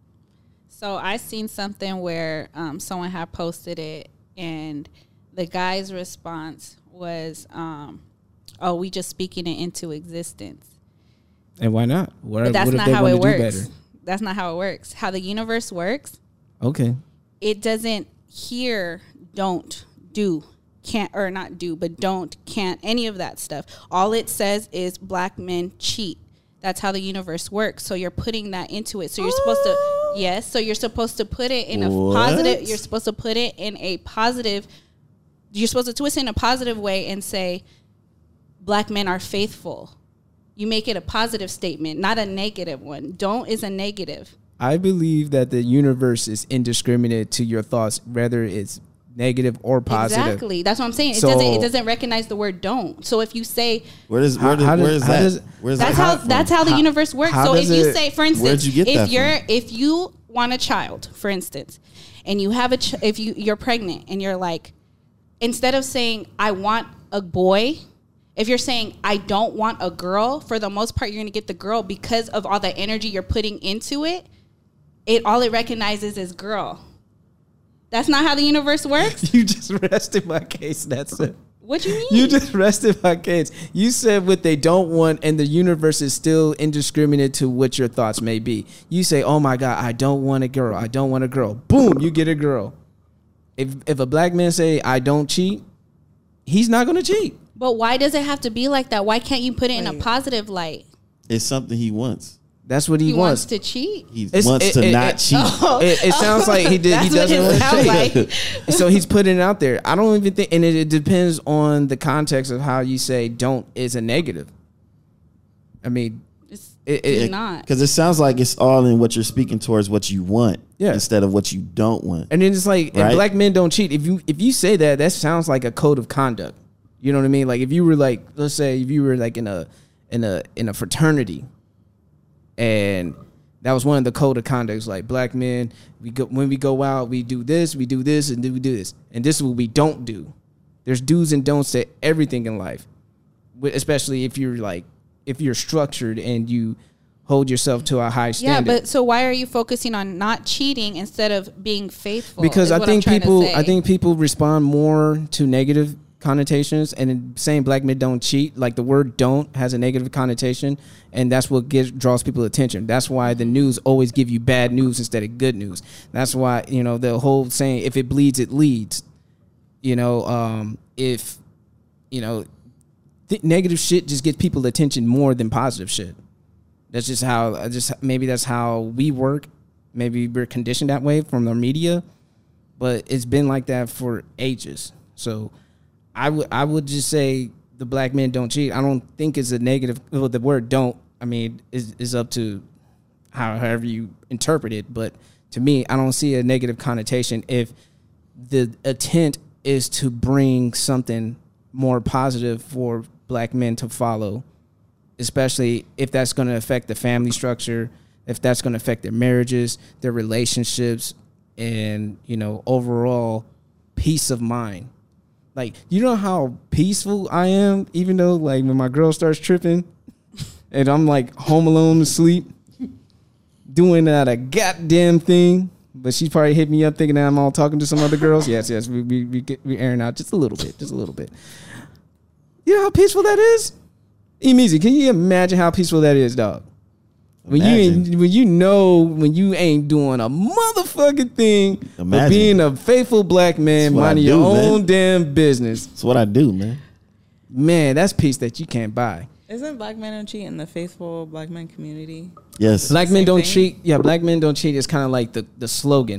So I seen something where someone had posted it, and the guy's response was, "Oh, we just speaking it into existence." And why not? But that's not how it works. That's not how it works. How the universe works, Okay. it doesn't hear, don't, do, can't, or not do, but don't, can't, any of that stuff. All it says is black men cheat. That's how the universe works. So you're putting that into it. So you're supposed to, yes. So you're supposed to put it in a positive. You're supposed to put it in a positive. You're supposed to twist it in a positive way and say, black men are faithful. You make it a positive statement, not a negative one. Don't is a negative. I believe that the universe is indiscriminate to your thoughts, whether it's negative or positive. Exactly. That's what I'm saying. So- It doesn't recognize the word don't. So if you say Where is How that? does- Where's that's that how from? that's how the universe works. how So if does you it- say, for instance, Where'd you get that from? if you want a child, for instance, and you have if you're pregnant and you're like, instead of saying I want a boy, if you're saying I don't want a girl, for the most part you're going to get the girl because of all the energy you're putting into it. All it recognizes is girl. That's not how the universe works. You just rested my case. That's it. What you mean? You just rested my case. You said what they don't want, and the universe is still indiscriminate to what your thoughts may be. You say, oh my God, I don't want a girl. I don't want a girl. Boom, you get a girl. If a black man say, I don't cheat, he's not going to cheat. But why does it have to be like that? Why can't you put it in a positive light? It's something he wants. That's what he He wants wants. to cheat. He It's- wants to not cheat. It sounds like he did. He That's what doesn't it want sounds to cheat. like. So he's putting it out there. I don't even think, and it depends on the context of how you say "don't" is a negative. I mean, It's not. Because it sounds like it's all in what you're speaking towards what you want Yeah. instead of what you don't want. and then it's like, Right. if black men don't cheat. If you say that, that sounds like a code of conduct. You know what I mean? Like if you were like, let's say, if you were like in a fraternity, and that was one of the code of conducts, like black men, when we go out, we do this, and we do this, and this is what we don't do. There's do's and don'ts to everything in life, especially if you're structured and you hold yourself to a high Yeah, standard. but so why are you focusing on not cheating instead of being faithful? Because is I what I'm think trying to people say. respond more to negative connotations, and in saying black men don't cheat, like the word "don't" has a negative connotation, and that's what draws people attention. That's why the news always give you bad news instead of good news. That's why, you know, the whole saying, if it bleeds, it leads. You know, if you know, negative shit just gets people attention more than positive shit. That's just how maybe that's how we work. Maybe we're conditioned that way from the media, but it's been like that for ages. So I would just say the black men don't cheat. I don't think it's a negative. Well, the word "don't," I mean, is up to however you interpret it. But to me, I don't see a negative connotation if the intent is to bring something more positive for black men to follow, especially if that's going to affect the family structure, if that's going to affect their marriages, their relationships, and, you know, overall peace of mind. Like, you know how peaceful I am, even though, like, when my girl starts tripping and I'm like home alone asleep, doing not a goddamn thing, but she's probably hit me up thinking that I'm all talking to some other girls. Yes, we airing out just a little bit. You know how peaceful that is? Easy. Can you imagine how peaceful that is, dog? When you ain't doing a motherfucking thing, but Imagine. being a faithful black man, That's what I minding your do, man. own damn business. That's what I do, man. Man, that's peace that you can't buy. Isn't black men don't cheat in the faithful black men community? Yes. Black men Same don't thing? cheat. Yeah, black men don't cheat is kind of like the slogan.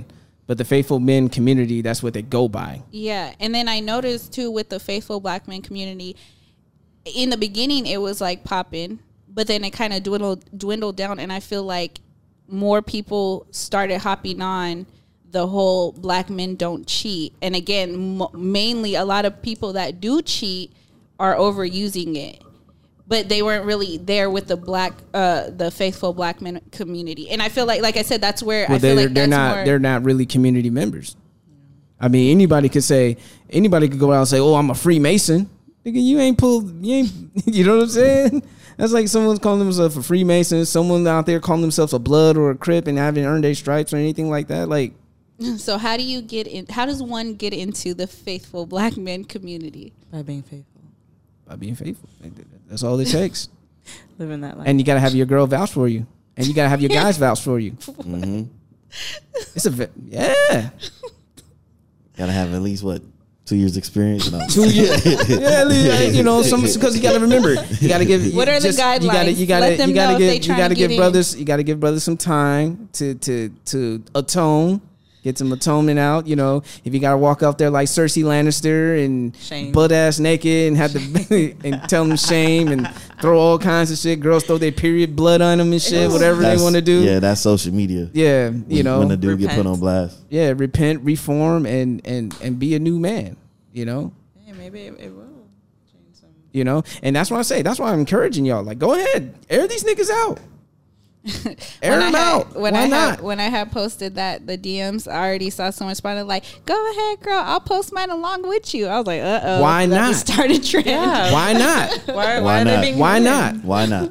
But the faithful men community, that's what they go by. Yeah, and then I noticed too with the faithful black men community, in the beginning it was like popping, but then it kind of dwindled down, and I feel like more people started hopping on the whole black men don't cheat. And again, mainly a lot of people that do cheat are overusing it, but they weren't really there with the faithful black men community. And I feel like I said, that's where I feel like they're not really community members. I mean, anybody could go out and say, "Oh, I'm a Freemason." Nigga, you ain't, you know what I'm saying? That's like someone's calling themselves a Freemason, someone out there calling themselves a Blood or a Crip and haven't earned their stripes or anything like that. Like, so how does one get into the faithful black men community? By being faithful. By being faithful. That's all it takes. Living that life. And you got to have your girl vouch for you. And you got to have your guys vouch for you. Mm-hmm. Yeah. Gotta have at least 2 years experience. 2 years. Yeah, at least, you know, because you got to remember, you got to give. What are the guidelines? You got to give brothers. You got to give brothers some time to atone. Get some atonement out, you know. If you gotta walk out there like Cersei Lannister and butt ass naked and have to and tell them shame and throw all kinds of shit. Girls throw their period blood on them and shit, whatever they want to do. Yeah, that's social media. Yeah, you know, when the dude get put on blast. Yeah, repent, reform, and be a new man. You know. Yeah, maybe it will change some. You know, and that's what I say. That's why I'm encouraging y'all. Like, go ahead, air these niggas out. Air them out. Why not? When I had posted that, the DMs, I already saw someone responding like, "Go ahead, girl. I'll post mine along with you." I was like, "Uh-oh." Why not? Started trend. Yeah. Why not? Why are they being Why rude? not? Why not?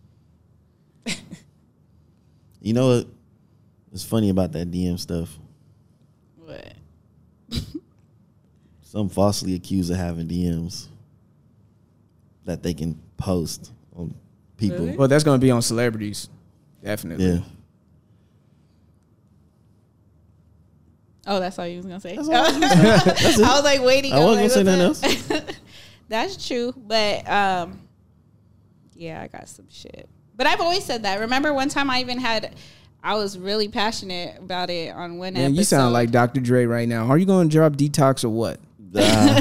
You know what? What's funny about that DM stuff? What? Some falsely accused of having DMs that they can post on people. Really? Well, that's gonna be on celebrities. Definitely. Yeah. Oh, that's all you was gonna say. That's all I was gonna say. That's it. I was like waiting. I wasn't gonna say nothing else. That's true, but yeah, I got some shit. But I've always said that. Remember one time I was really passionate about it on one episode. You sound like Dr. Dre right now. Are you going to drop Detox or what? No,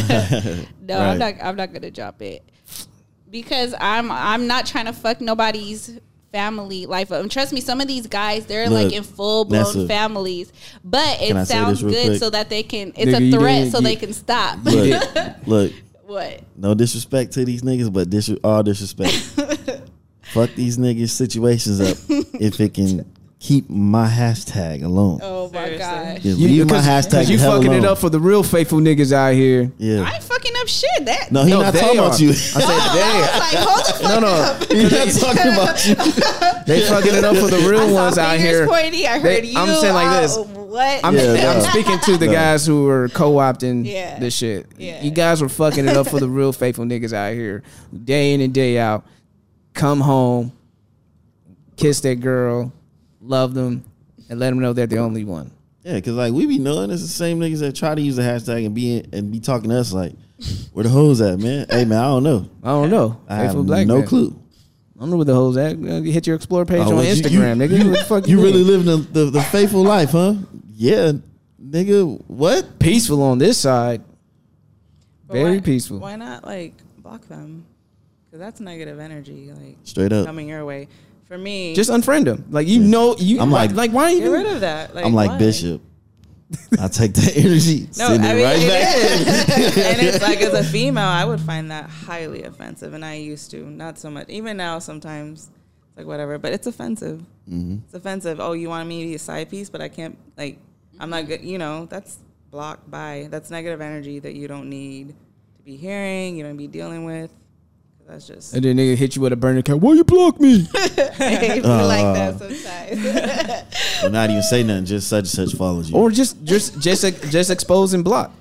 Right. I'm not gonna drop it because I'm not trying to fuck nobody's family life up. And trust me, some of these guys, they're Look, like in full blown families, but Can I it say sounds this real good quick? so that they can. It's Nigga, a threat so they can stop. Look, What? no disrespect to these niggas, but all disrespect. Fuck these niggas' situations up if it can keep my hashtag alone. Oh my Seriously? god! Just leave my hashtag you the hell fucking it alone. up for the real faithful niggas out here. Yeah. I ain't fucking up shit. That No, he not they talking about are. you. I said I was like, hold the fuck up. He not talking about you. they fucking it up for the real I saw ones out fingers here. pointing. I heard you. I'm saying like this. What? I'm Yeah, no. speaking to the guys who are co-opting Yeah. this shit. Yeah. You guys were fucking it up for the real faithful niggas out here, day in and day out. Come home, kiss that girl, love them, and let them know they're the only one. Yeah, because like we be knowing it's the same niggas that try to use the hashtag and be talking to us like, where the hoes at, man? Hey man, I don't know. I don't know. I have Faithful black no man. clue. I don't know where the hoes at. Hit your explore page on Oh, Instagram, nigga. What the fuck You mean? really living the faithful life, huh? Yeah, nigga. What? Peaceful on this side. But Very why- peaceful. Why not like block them? Because that's negative energy, like Straight up. coming your way. For me, Just unfriend them. Like you know, you. I'm like like- why get even? rid of that. Like, I'm like why? Bishop. I take that energy, No, send I it mean right it back. is, and it's like as a female, I would find that highly offensive, and I used to, not so much. Even now, sometimes it's like whatever, but it's offensive. Mm-hmm. It's offensive. Oh, you want me to be a side piece, but I can't. Like, I'm not good. You know, that's blocked by. That's negative energy that you don't need to be hearing. You don't be dealing with. That's just. And then nigga hit you with a burner can. Why you block me? I feel like that sometimes. Or not even say nothing. Just such and such follows you. Or just expose and block.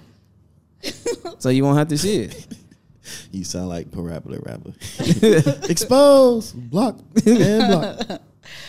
So you won't have to see it. You sound like parabola rapper. Expose, block, and block.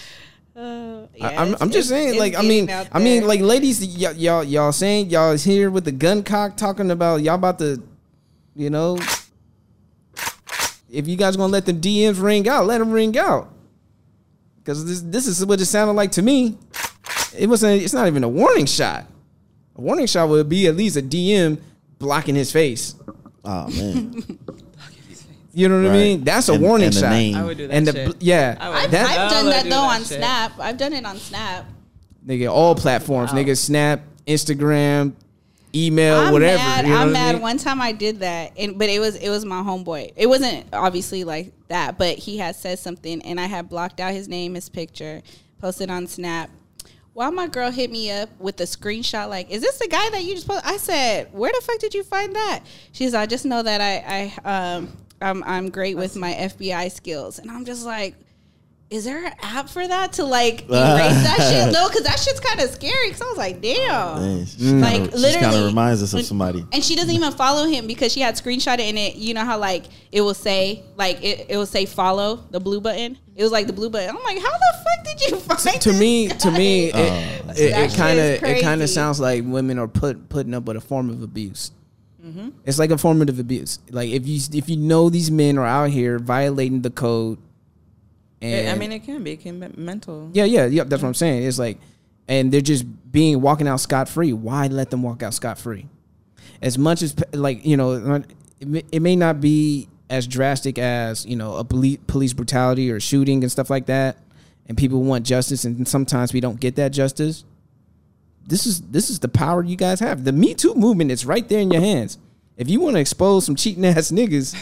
I'm just saying, like, I mean, like, ladies, y'all saying y'all is here with the gun cock talking about y'all about to, you know, if you guys gonna let the DMs ring out, let them ring out, because this is what it sounded like to me. It's not even a warning shot. A warning shot would be at least a DM blocking his face. Oh man. You know what I Right. mean? That's a And- warning and the shot. name. I would do that And shit. yeah, I would. I've that done that do though that on shit. Snap. I've done it on Snap. nigga, all platforms, nigga, Snap, Instagram, email, whatever. Mad. you know I'm what I mad. mean? One time I did that, but it was my homeboy. It wasn't obviously like that, but he had said something, and I had blocked out his name, his picture, posted on Snap. While my girl hit me up with a screenshot, like, "Is this the guy that you just posted?" I said, "Where the fuck did you find that?" She's, "I just know that I'm great with my FBI skills," and I'm just like, is there an app for that to like erase that shit? No, because that shit's kind of scary. Because I was like, damn. Man, Like, kind of literally- reminds us of somebody. And she doesn't even follow him because she had screenshot it, and it, you know how like it will say like it will say follow, the blue button. It was like the blue button. I'm like, how the fuck did you find To this me, guy? it shit kind is of it kind crazy. of sounds like women are putting up with a form of abuse. It's like a form of abuse. Like if you know these men are out here violating the code, and I mean, it can be mental. yeah. That's what I'm saying. It's like, and they're just walking out scot free. Why let them walk out scot free? As much as like it may not be as drastic as a police brutality or shooting and stuff like that, and people want justice, and sometimes we don't get that justice. This is the power you guys have. The Me Too movement is right there in your hands. If you want to expose some cheating ass niggas,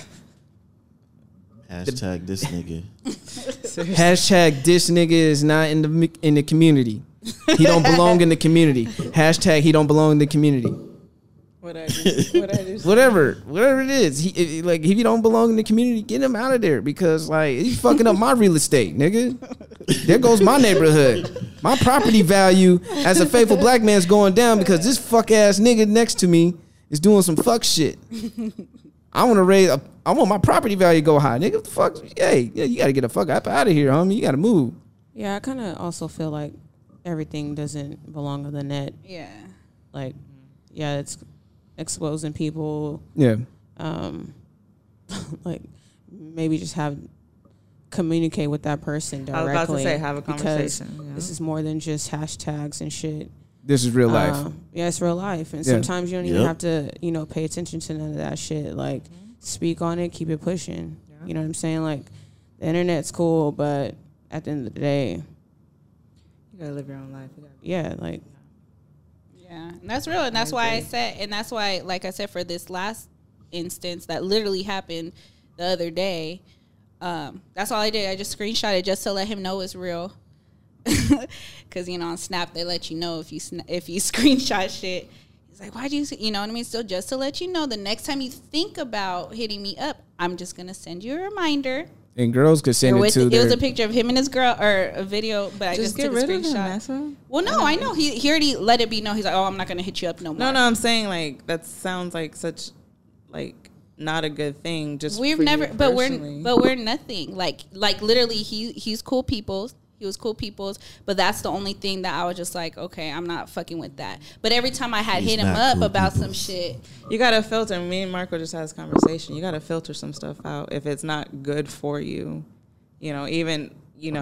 Hashtag this nigga. hashtag this nigga is not in the community. He don't belong in the community. Hashtag he don't belong in the community. What I just Whatever it is, if you don't belong in the community, get him out of there because like he's fucking up my real estate, nigga. There goes my neighborhood. My property value as a faithful black man is going down because this fuck ass nigga next to me is doing some fuck shit. I want my property value to go high, nigga. What the fuck? Hey, yeah, you gotta get the fuck up out of here, homie. You gotta move. Yeah, I kind of also feel like everything doesn't belong on the net. Yeah. Like, yeah, it's exposing people. Yeah. Like, maybe just communicate with that person directly. I was about to say, have a because conversation, yeah. This is more than just hashtags and shit. This is real life. Yeah, it's real life, and Yeah. sometimes you don't even Yep. have to, pay attention to none of that shit. Like, speak on it, keep it pushing. Yeah. You know what I'm saying? Like, the internet's cool, but at the end of the day, You gotta live your own life. yeah, like, Yeah, and that's real, and that's why I said, and that's why, like I said, for this last instance that literally happened the other day, that's all I did. I just screenshot it just to let him know it's real, because on Snap they let you know if you screenshot shit. He's like, why'd you? You know what I mean? So just to let you know, the next time you think about hitting me up, I'm just gonna send you a reminder. And girls could send it to It their. was a picture of him and his girl, or a video, but I just get took a rid of him. screenshot. Massa. Well, no, I know he already let it be known. He's like, oh, I'm not gonna hit you up no more. No, I'm saying like that sounds like such like not a good thing. Just We've for never, you but personally. we're nothing. Like literally, he's cool people's. He was cool people's, but that's the only thing that I was just like, okay, I'm not fucking with that. But every time I had He's hit him not up cool about some people's. shit, You gotta filter. Me and Marco just had this conversation. You gotta filter some stuff out if it's not good for you. Even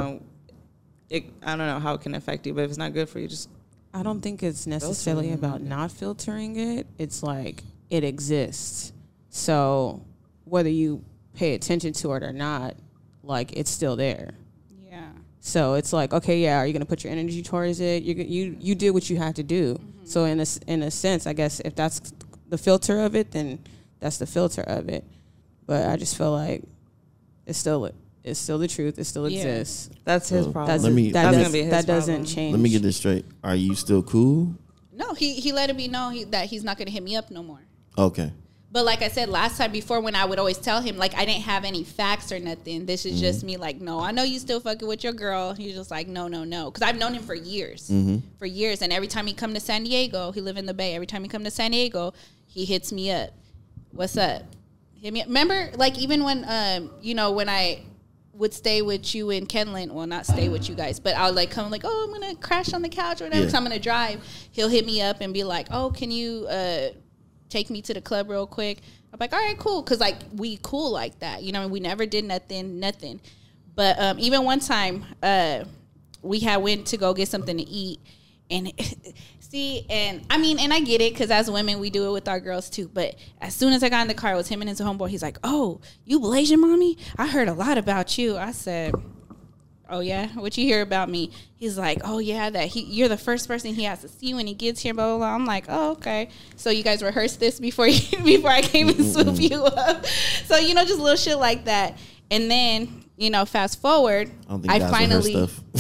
it, I don't know how it can affect you, but if it's not good for you, just I don't think it's necessarily about not filtering it. It's like it exists. So whether you pay attention to it or not, like it's still there. yeah, So it's like, okay, yeah, are you going to put your energy towards it? You did what you had to do. Mm-hmm. So in a sense, I guess if that's the filter of it, then that's the filter of it. But I just feel like it's still the truth. It still Yeah. exists. that's his Well, problem. let me- that's let gonna be his that doesn't problem. change. Let me get this straight. Are you still cool? no, he let it be known that he's not gonna hit me up no more. Okay. But like I said last time before, when I would always tell him, like, I didn't have any facts or nothing. This is just me, like, no, I know you still fucking with your girl. He's just like, no. Because I've known him for years. For years. And every time he come to San Diego, he live in the Bay. Every time he come to San Diego, he hits me up. What's up? Hit me up. Remember, like, even when, when I would stay with you in Kenland, well, not stay with you guys, but I would, like, come, like, oh, I'm going to crash on the couch or whatever, because I'm going to drive. He'll hit me up and be like, oh, can you take me to the club real quick? I'm like, all right, cool, because like we cool like that, we never did nothing. But even one time, we had went to go get something to eat, and See, and I mean, and I get it because as women, we do it with our girls too. But as soon as I got in the car, it was him and his homeboy. He's like, "Oh, you Blasian mommy? I heard a lot about you." I said, "Oh yeah, what you hear about me?" He's like, "Oh yeah, that you're the first person he has to see when he gets here." Blah blah blah. I'm like, "Oh okay." So you guys rehearsed this before I came and swoop you up. So just little shit like that. And then fast forward, I don't think guys finally.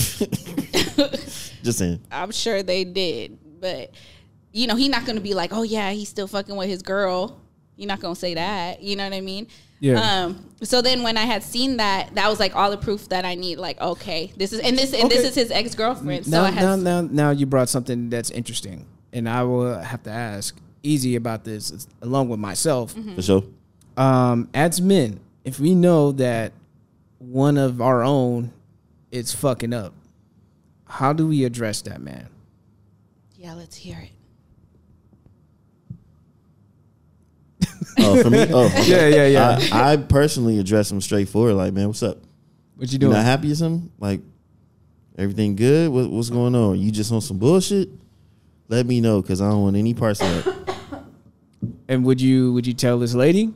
Just saying. I'm sure they did. But, he's not going to be like, oh, yeah, he's still fucking with his girl. You're not going to say that. You know what I mean? Yeah. So then when I had seen that was like all the proof that I need. Like, okay, this is his ex-girlfriend. So now you brought something that's interesting. And I will have to ask Easy about this along with myself. Mm-hmm. For sure. As men, if we know that one of our own is fucking up, how do we address that, man? Yeah, let's hear it. Oh, for me? Oh, okay. Yeah. I personally address them straightforward. Like, man, what's up? What you You doing? not happy or something? Like, everything good? What's going on? You just on some bullshit? Let me know, because I don't want any parts of that. And would you tell this lady?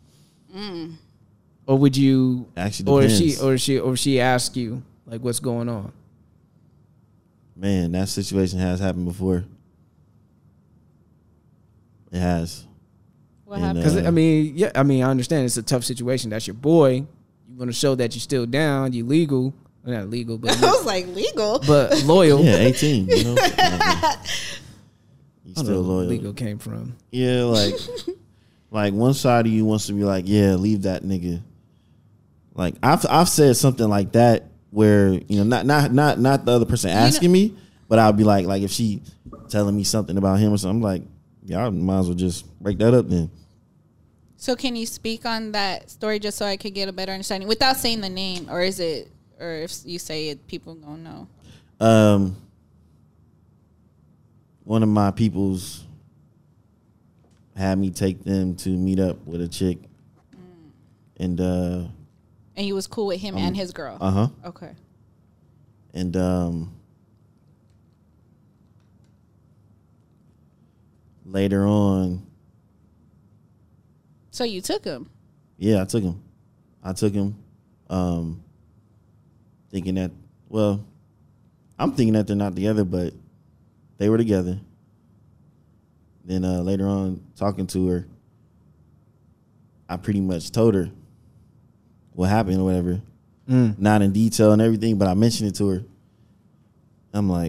Or would you? Actually depends. Or she ask you like what's going on? Man, that situation has happened before. It has. What And, happened? Because I understand it's a tough situation. That's your boy. You want to show that you're still down. You legal, well, not legal, but I was like, legal? but loyal. Yeah, 18. You know, you I don't know still where loyal. legal came from. Yeah, like one side of you wants to be like, yeah, leave that nigga. Like I've said something like that where not the other person asking me, but I'll be like if she telling me something about him or something, I'm like, y'all might as well just break that up then. So can you speak on that story just so I could get a better understanding without saying the name, or if you say it, people gonna know? One of my peoples had me take them to meet up with a chick, and And you was cool with him and his girl. Okay. And later on, So you took him. yeah, I took him. Thinking that, I'm thinking that they're not together, but they were together. Then later on, talking to her, I pretty much told her what happened or whatever. Not in detail and everything, but I mentioned it to her. I'm like,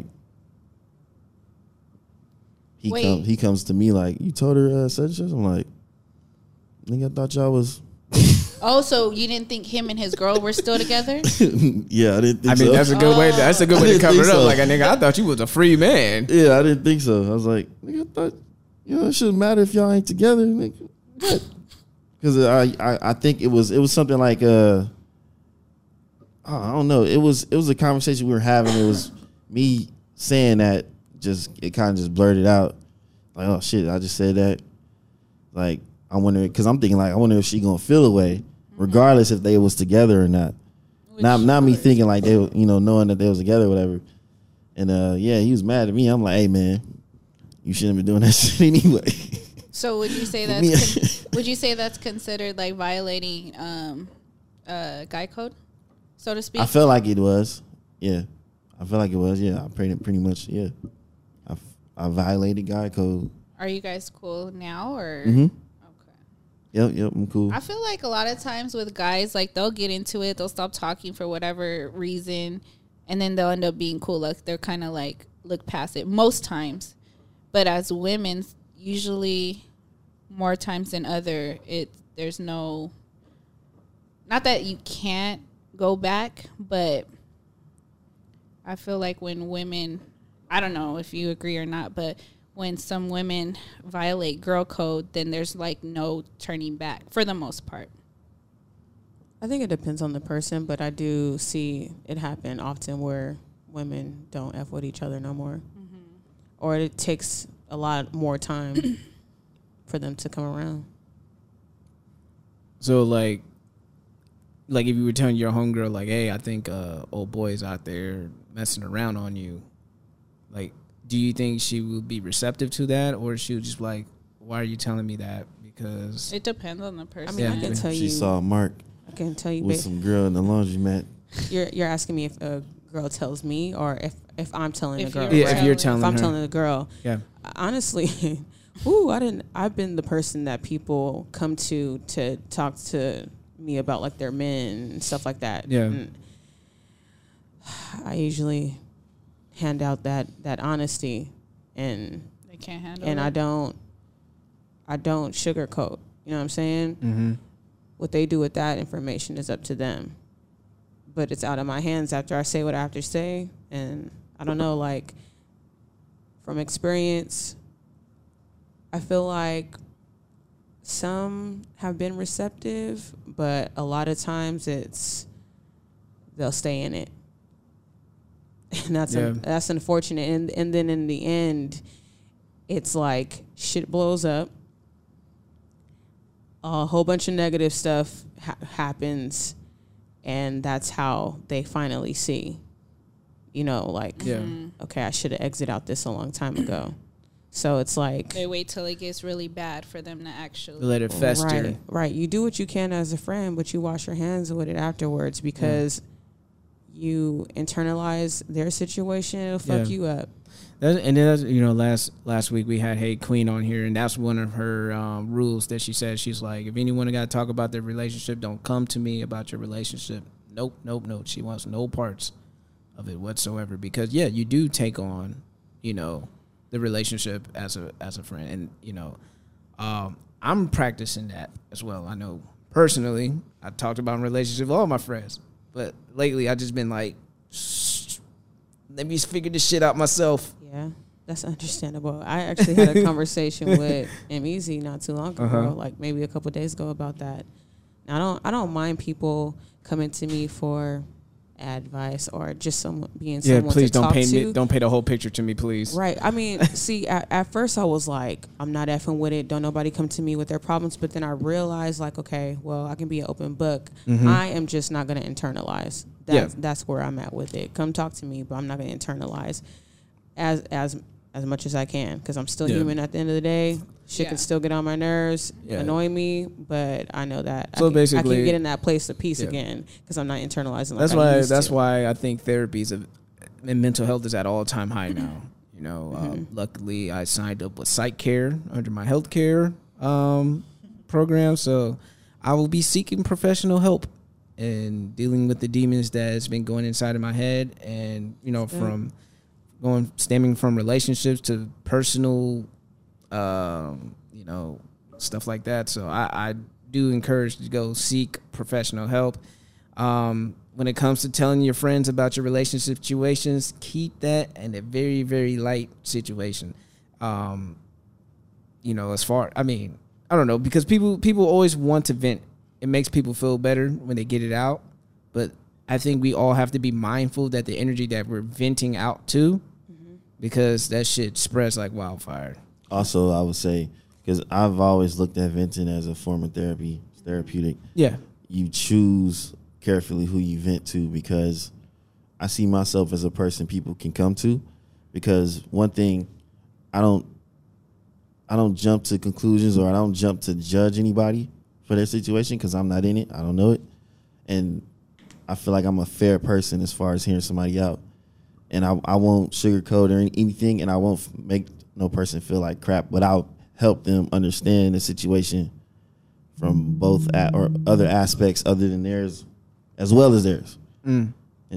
he comes to me like, you told her such and such? I'm like, nigga, I thought y'all was. Oh, so you didn't think him and his girl were still together? Yeah, I didn't think so. That's a good way. That's a good way to didn't cover think it up. so. Like a nigga, I thought you was a free man. Yeah, I didn't think so. I was like, nigga, I thought, it shouldn't matter if y'all ain't together, nigga. Because I think it was something like I don't know. It was a conversation we were having. It was me saying that, it kind of just blurted out. Like, oh shit, I just said that. Like, I wonder, because I'm thinking like, I wonder if she gonna feel away, regardless if they was together or not. Not me thinking like they, knowing that they was together or whatever. And yeah, he was mad at me. I'm like, hey man, you shouldn't be doing that shit anyway. So would you say that's considered like violating guy code, so to speak? I felt like it was. Yeah, I felt like it was. Yeah, I pretty much. Yeah, I violated guy code. Are you guys cool now or? Mm-hmm. Okay. Yep, I'm cool. I feel like a lot of times with guys, like they'll get into it, they'll stop talking for whatever reason, and then they'll end up being cool. Like they're kind of like look past it most times, but as women, usually more times than other, there's no. Not that you can't go back, but I feel like when women, I don't know if you agree or not, but when some women violate girl code, then there's like no turning back for the most part. I think it depends on the person, but I do see it happen often where women don't F with each other no more. Mm-hmm. Or it takes a lot more time for them to come around. So like if you were telling your homegirl like, hey, I think old boy's out there messing around on you, like, do you think she would be receptive to that, or she would just be like, why are you telling me that? Because It depends on the person. I mean, I can tell She you. saw Mark I can tell you. with some girl in the laundromat. You're asking me if a girl tells me or if I'm telling the If girl. you're yeah, if you're telling If I'm her, telling the girl, yeah, honestly, I've been the person that people come to talk to me about like their men and stuff like that. Yeah. And I usually hand out that honesty and They can't handle and it. I don't sugarcoat. You know what I'm saying? mm-hmm. What they do with that information is up to them. But it's out of my hands after I say what I have to say. And I don't know, like, from experience, I feel like some have been receptive, but a lot of times they'll stay in it. And that's unfortunate. And then in the end, it's like shit blows up. A whole bunch of negative stuff happens, and that's how they finally see, like, Yeah. okay, I should have exited out this a long time ago. So it's like, They wait till it gets really bad for them to actually. Let it fester. right. You do what you can as a friend, but you wash your hands with it afterwards because you internalize their situation. It'll fuck you up. Last week we had Hey Queen on here, and that's one of her rules that she says. She's like, if anyone got to talk about their relationship, don't come to me about your relationship. Nope. She wants no parts of it whatsoever, because you do take on, the relationship as a friend, and I'm practicing that as well. I know personally, I talked about relationship with all my friends, but lately I just been like, let me figure this shit out myself. Yeah, that's understandable. I actually had a conversation with M-Easy not too long ago, like maybe a couple of days ago, about that. Now, I don't mind people coming to me for advice or just someone Please to talk to. Don't paint the whole picture to me, please. Right. I mean, see, at first I was like, I'm not effing with it. Don't nobody come to me with their problems. But then I realized, like, okay, well, I can be an open book. I am just not going to internalize. That's where I'm at with it. Come talk to me, but I'm not going to internalize as much as I can, because I'm still human at the end of the day. Shit can still get on my nerves, annoy me, but I know that So I can get in that place of peace again, because I'm not internalizing. Like that's why I think therapies and mental health is at all time high now. Luckily I signed up with Psych Care under my health care program, so I will be seeking professional help and dealing with the demons that's been going inside of my head, and from stemming from relationships to personal stuff like that. So I do encourage to go seek professional help. When it comes to telling your friends about your relationship situations, keep that in a very, very light situation. I don't know, because people always want to vent. It makes people feel better when they get it out. But I think we all have to be mindful that the energy that we're venting out to, because that shit spreads like wildfire. Also, I would say, because I've always looked at venting as a form of therapy, it's therapeutic. Yeah. You choose carefully who you vent to, because I see myself as a person people can come to, because one thing, I don't jump to conclusions, or I don't jump to judge anybody for their situation, because I'm not in it. I don't know it. And I feel like I'm a fair person as far as hearing somebody out. And I won't sugarcoat or anything, and I won't make no person feel like crap, but I'll help them understand the situation from both or other aspects other than theirs, as well as theirs. And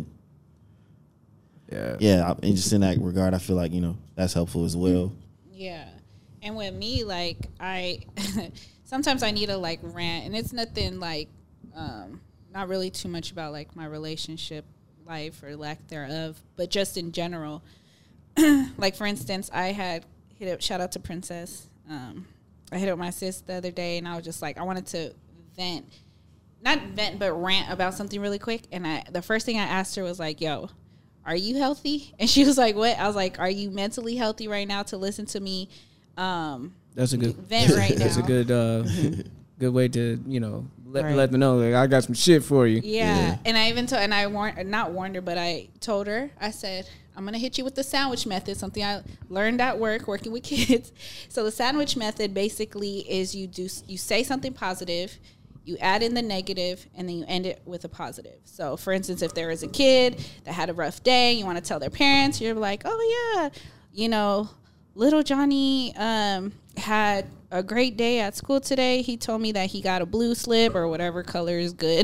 and just in that regard, I feel like, that's helpful as well. Yeah. And with me, like, I sometimes I need to like rant, and it's nothing like not really too much about like my relationship life or lack thereof, but just in general. Like, for instance, I had hit up, shout out to Princess. I hit up my sis the other day, and I was just like, I wanted to not vent, but rant about something really quick. And the first thing I asked her was like, yo, are you healthy? And she was like, what? I was like, are you mentally healthy right now to listen to me that's a good vent right now? That's a good good way to, let them know, like, I got some shit for you. Yeah. And I even told, and I not warned her, but I told her, I said, I'm going to hit you with the sandwich method, something I learned at work working with kids. So the sandwich method basically is you say something positive, you add in the negative, and then you end it with a positive. So, for instance, if there is a kid that had a rough day, you want to tell their parents, you're like, oh, yeah, you know, little Johnny had a great day at school today. He told me that he got a blue slip or whatever color is good.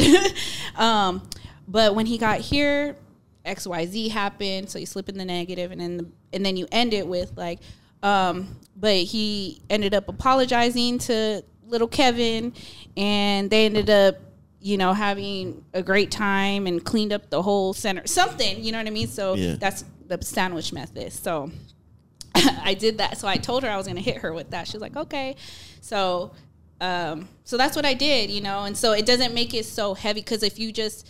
But when he got here, XYZ happened. So you slip in the negative, and then you end it with like, but he ended up apologizing to little Kevin, and they ended up, you know, having a great time and cleaned up the whole center. Something, you know what I mean? So that's the sandwich method. So I did that. So I told her I was going to hit her with that. She was like, okay. So that's what I did, you know? And so it doesn't make it so heavy, because if you just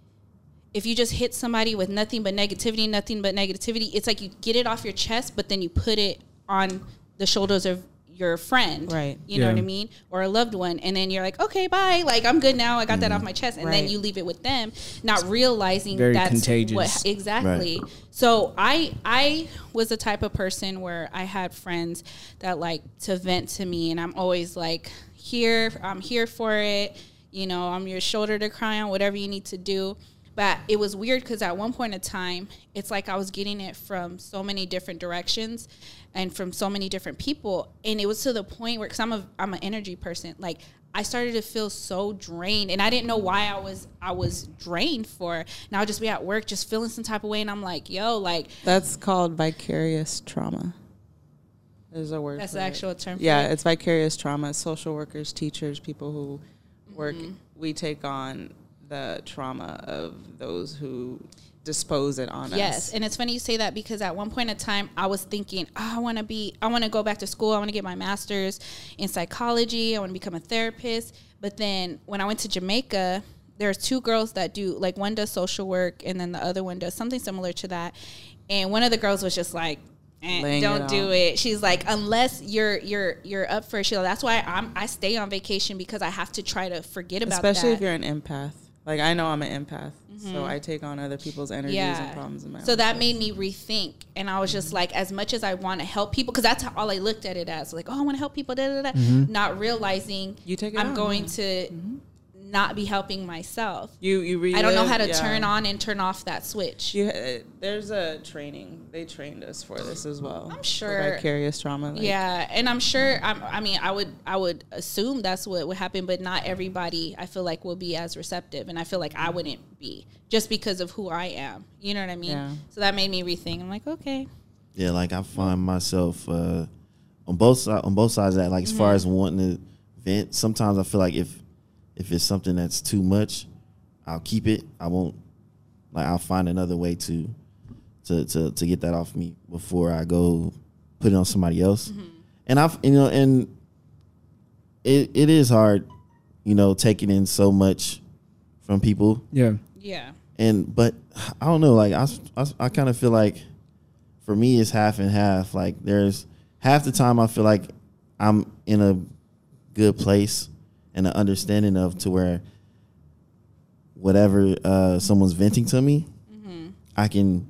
hit somebody with nothing but negativity, it's like you get it off your chest, but then you put it on the shoulders of your friend, right? You know what I mean? Or a loved one. And then you're like, okay, bye. Like, I'm good now. I got that off my chest. And then you leave it with them, not realizing that's contagious. What, exactly. Right. So I was the type of person where I had friends that like to vent to me, and I'm always like, I'm here for it. You know, I'm your shoulder to cry on, whatever you need to do. But it was weird because at one point in time, it's like I was getting it from so many different directions and from so many different people. And it was to the point where, because I'm an energy person, like I started to feel so drained, and I didn't know why I was drained for. And I would just be at work just feeling some type of way, and I'm like, yo, like. That's called vicarious trauma. There's a word. That's for the it. actual term. Yeah, it's vicarious trauma. Social workers, teachers, people who work, we take on the trauma of those who dispose it on us. Yes, and it's funny you say that, because at one point in time I was thinking, I want to go back to school. I want to get my master's in psychology. I want to become a therapist. But then when I went to Jamaica, there's two girls that do, like, one does social work and then the other one does something similar to that. And one of the girls was just like, don't do it. She's like, unless you're up for it. She's like, that's why I stay on vacation, because I have to try to forget about that. Especially if you're an empath. Like, I know I'm an empath, so I take on other people's energies and problems in my life. So that made me rethink, and I was just like, as much as I want to help people, because that's how all I looked at it as, like, oh, I want to help people, not realizing I'm going to not be helping myself. I don't know how to turn on and turn off that switch. There's a training. They trained us for this as well. I'm sure. Vicarious trauma. And I'm sure. I would assume that's what would happen, but not everybody, I feel like, will be as receptive, and I feel like I wouldn't be, just because of who I am. You know what I mean? Yeah. So that made me rethink. I'm like, okay. Yeah, like I find myself on both sides of that. Like, as far as wanting to vent, sometimes I feel like if it's something that's too much, I'll keep it. I won't, like, I'll find another way to get that off me before I go put it on somebody else. And and it is hard, taking in so much from people. Yeah. Yeah. But I don't know, like I kind of feel like for me it's half and half. Like, there's half the time I feel like I'm in a good place and an understanding of to where whatever someone's venting to me, I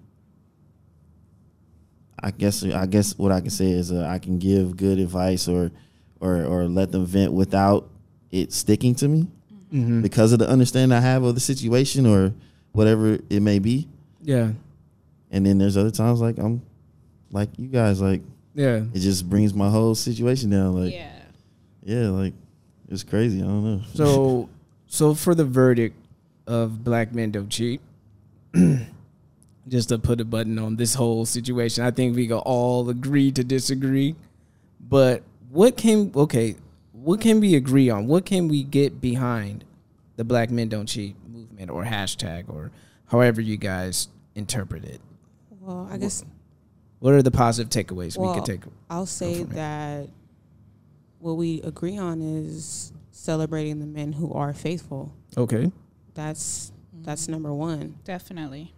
guess what I can say is I can give good advice or let them vent without it sticking to me because of the understanding I have of the situation or whatever it may be. Yeah. And then there's other times like I'm like you guys, like, it just brings my whole situation down. Like, like, it's crazy. I don't know. So for the verdict of Black Men Don't Cheat, just to put a button on this whole situation, I think we can all agree to disagree. But what can we agree on? What can we get behind the Black Men Don't Cheat movement or hashtag or however you guys interpret it? Well, I guess. What are the positive takeaways we could take? I'll say that what we agree on is celebrating the men who are faithful. Okay. That's number one. Definitely.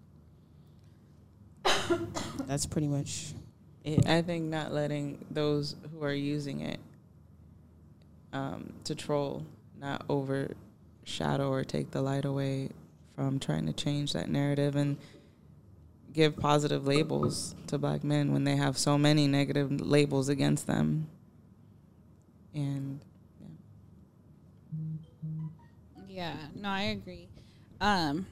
That's pretty much it. I think not letting those who are using it to troll not overshadow or take the light away from trying to change that narrative, and give positive labels to black men when they have so many negative labels against them. And Yeah, no, I agree. And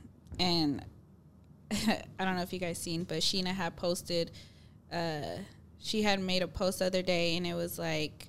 I don't know if you guys seen, but Sheena had posted, she had made a post the other day, and it was like,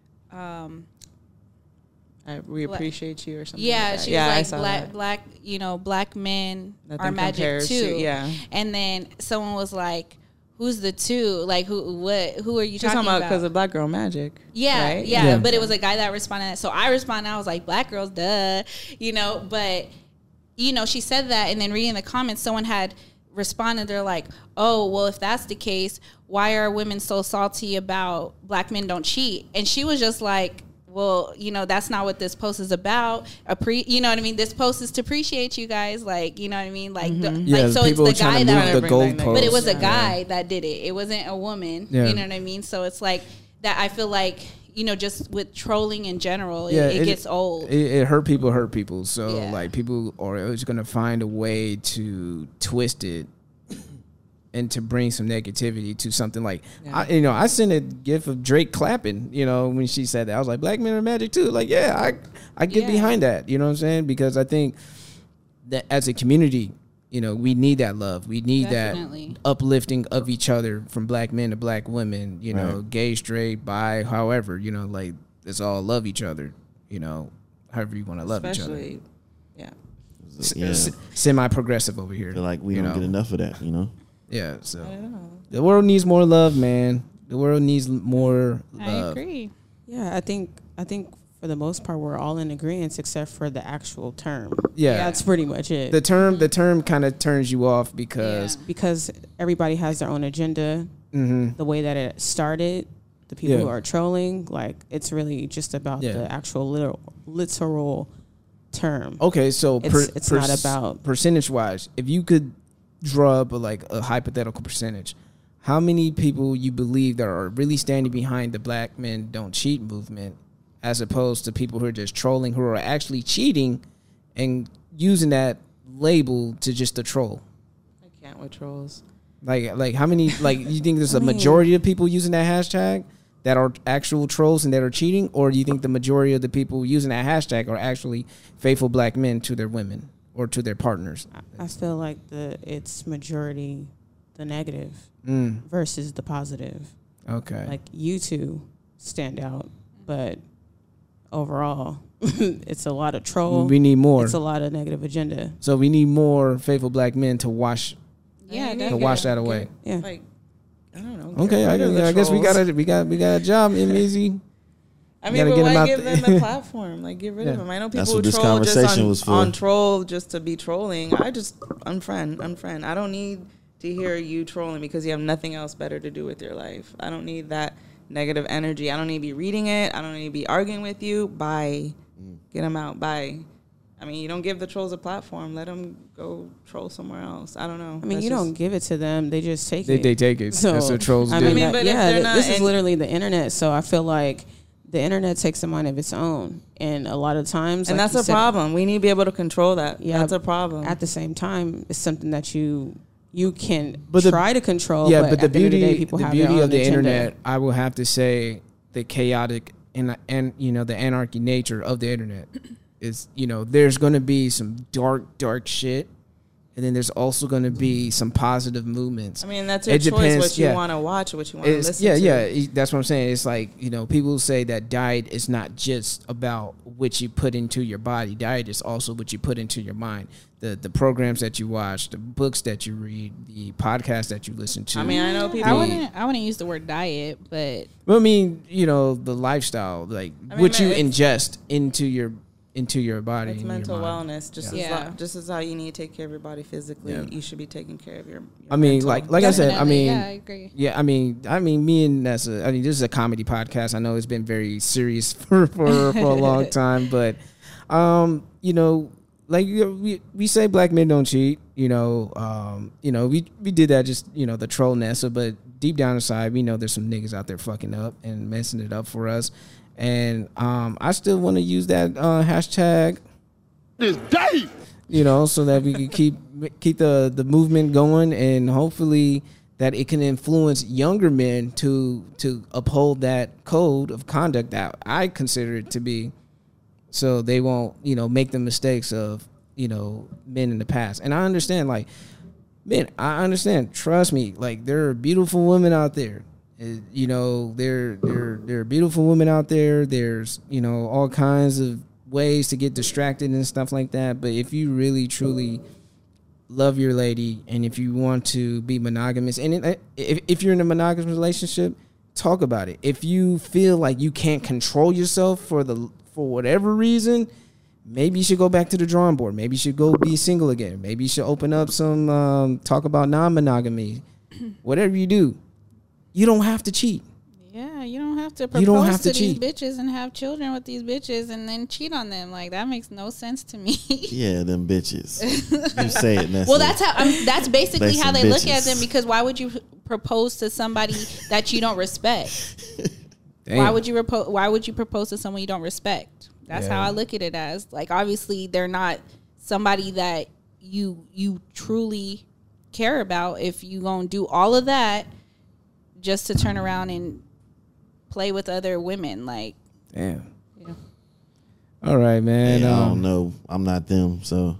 we appreciate you or something. yeah, like that. she I was saw like, that. black, you know, black men Nothing are magic compares too. to- yeah. And then someone was like, who's the two? Like, who are you She's talking about? because of Black Girl Magic. Yeah, right? yeah, Yeah. but it was a guy that responded. So I responded. I was like, "Black girls, duh," you know. But you know, she said that, and then reading the comments, someone had responded. They're like, "Oh, well, if that's the case, why are women so salty about black men don't cheat?" And she was just like, "Well, you know, that's not what this post is about. You know what I mean? This post is to appreciate you guys, like, you know what I mean? Like, Yeah, so it's people the are trying guy to that." move the Bring back goalposts. But it was a Yeah. guy that did it. It wasn't a woman. Yeah. You know what I mean? So it's like that. I feel like, you know, just with trolling in general, Yeah, it gets old. It hurt people. So Yeah. like people are always gonna find a way to twist it and to bring some negativity to something like, I sent a gif of Drake clapping, you know, when she said that. I was like, black men are magic too. Like, yeah, I get Yeah. behind that. You know what I'm saying? Because I think that as a community, you know, we need that love. We need Definitely. that uplifting of each other from black men to black women, you know, gay, straight, bi, however, you know, like, let's all love each other, you know, however you want to love each other. Especially, yeah. Yeah. Semi-progressive over here. I feel like we you don't know? get enough of that, you know? Yeah, so the world needs more love, man. The world needs more I love. agree. Yeah, I think for the most part we're all in agreement except for the actual term. Yeah. That's pretty much it. The term kind of turns you off because Because everybody has their own agenda. The way that it started, the people Yeah. who are trolling, like it's really just about Yeah. the actual literal term. okay, so It's not about- percentage-wise. If you could draw up a hypothetical percentage, how many people you believe that are really standing behind the Black Men Don't Cheat movement, as opposed to people who are just trolling, who are actually cheating and using that label to just to troll? I can't with trolls. Like how many, like, you think there's a majority of people using that hashtag that are actual trolls and that are cheating, or do you think the majority of the people using that hashtag are actually faithful black men to their women or to their partners? I feel like it's majority the negative versus the positive. Okay. Like you two stand out, but overall, it's a lot of troll. We need more. It's a lot of negative agenda. So we need more faithful black men to wash Yeah, to wash that away. Yeah. Like, I don't know. Okay, get rid of the I guess we trolls. got a job, Easy. I mean, gotta but get 'em why out give there. them the platform? Like, get rid Yeah. of them. I know people That's who what this troll just conversation on, was for. on troll just to be trolling. I just unfriend. I don't need to hear you trolling because you have nothing else better to do with your life. I don't need that negative energy. I don't need to be reading it. I don't need to be arguing with you. Bye. Get them out. Bye. I mean, you don't give the trolls a platform. Let them go troll somewhere else. I don't know. I mean, you don't give it to them; they just take it. They take it. So, That's what trolls I do. mean, mean, but if yeah, they're not this is in- literally the internet. So I feel like the internet takes a mind of its own, and a lot of times, And like that's you a said, problem. We need to be able to control that. Yeah, That's a problem. At the same time, it's something that you can But the- try to control. Yeah, but, but the at the end of beauty, the day, people the have beauty their own of the agenda. internet, I will have to say, the chaotic and you know the anarchy nature of the internet is, you know, there's going to be some dark shit, and then there's also going to be some positive movements. I mean, that's your It choice. depends, What you yeah. want to watch, what you want to It's, listen yeah, to. yeah. That's what I'm saying. It's like, you know, people say that diet is not just about what you put into your body. Diet is also what you put into your mind. The programs that you watch, the books that you read, the podcasts that you listen to. I mean, I know people. I wouldn't use the word diet, but Well, I mean, you know, the lifestyle, like I mean, what you it's- ingest into your body. It's and your mental mind. wellness. Just Yeah. just as how you need to take care of your body physically, Yeah. you should be taking care of your I mean, mental. like I said, I definitely, mean, yeah, I agree. yeah, I mean, me and Nessa. I mean, this is a comedy podcast. I know it's been very serious for a long time, but you know, like we say black men don't cheat. You know, we did that just, you know, the troll Nessa, but deep down inside, we know there's some niggas out there fucking up and messing it up for us, and I still want to use that hashtag. This day. you know, so that we can keep the movement going, and hopefully that it can influence younger men to uphold that code of conduct that I consider it to be, so they won't, you know, make the mistakes of, you know, men in the past. And I understand, like, man, I understand. Trust me, like, there are beautiful women out there. You know, there are beautiful women out there. There's, you know, all kinds of ways to get distracted and stuff like that. But if you really truly love your lady, and if you want to be monogamous, and if you're in a monogamous relationship, talk about it. If you feel like you can't control yourself for whatever reason, maybe you should go back to the drawing board. Maybe you should go be single again. Maybe you should open up some talk about non-monogamy. Whatever you do, you don't have to cheat. Yeah, you don't have to propose to these bitches and have children with these bitches and then cheat on them. Like, that makes no sense to me. Yeah, them bitches. You say it. Well, that's basically how they look at them, because why would you propose to somebody that you don't respect? Why would you propose to someone you don't respect? That's how I look at it as. Like, obviously, they're not somebody that you truly care about if you gonna do all of that just to turn around and play with other women. Like, damn. Yeah. All right, man. Hey, I don't know. I'm not them, so.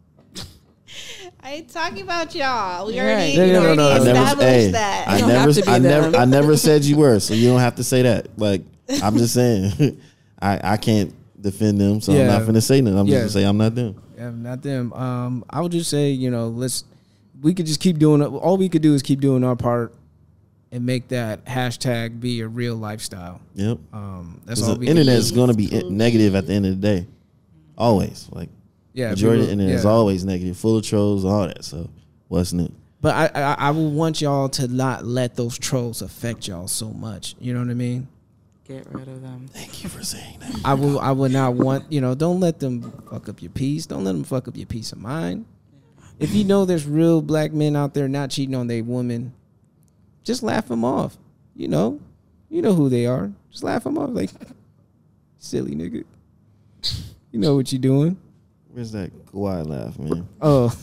I ain't talking about y'all. We Right. already established that. I never said you were, so you don't have to say that. Like, I'm just saying, I can't defend them, so I'm not finna say nothing. I'm just gonna say I'm not them. Yeah, not them. I would just say, you know, we could just keep doing it. All we could do is keep doing our part and make that hashtag be a real lifestyle. Yep. That's all. The internet is going to be negative at the end of the day. Always. Like, majority of the internet is always negative, full of trolls, all that. So, what's new? But I would want y'all to not let those trolls affect y'all so much. You know what I mean? Get rid of them. Thank you for saying that. I would not want, you know, don't let them fuck up your peace. Don't let them fuck up your peace of mind. If you know there's real black men out there not cheating on their women, just laugh them off. You know who they are. Just laugh them off. Like, silly nigga. You know what you doing. Where's that Kawhi laugh, man? Oh.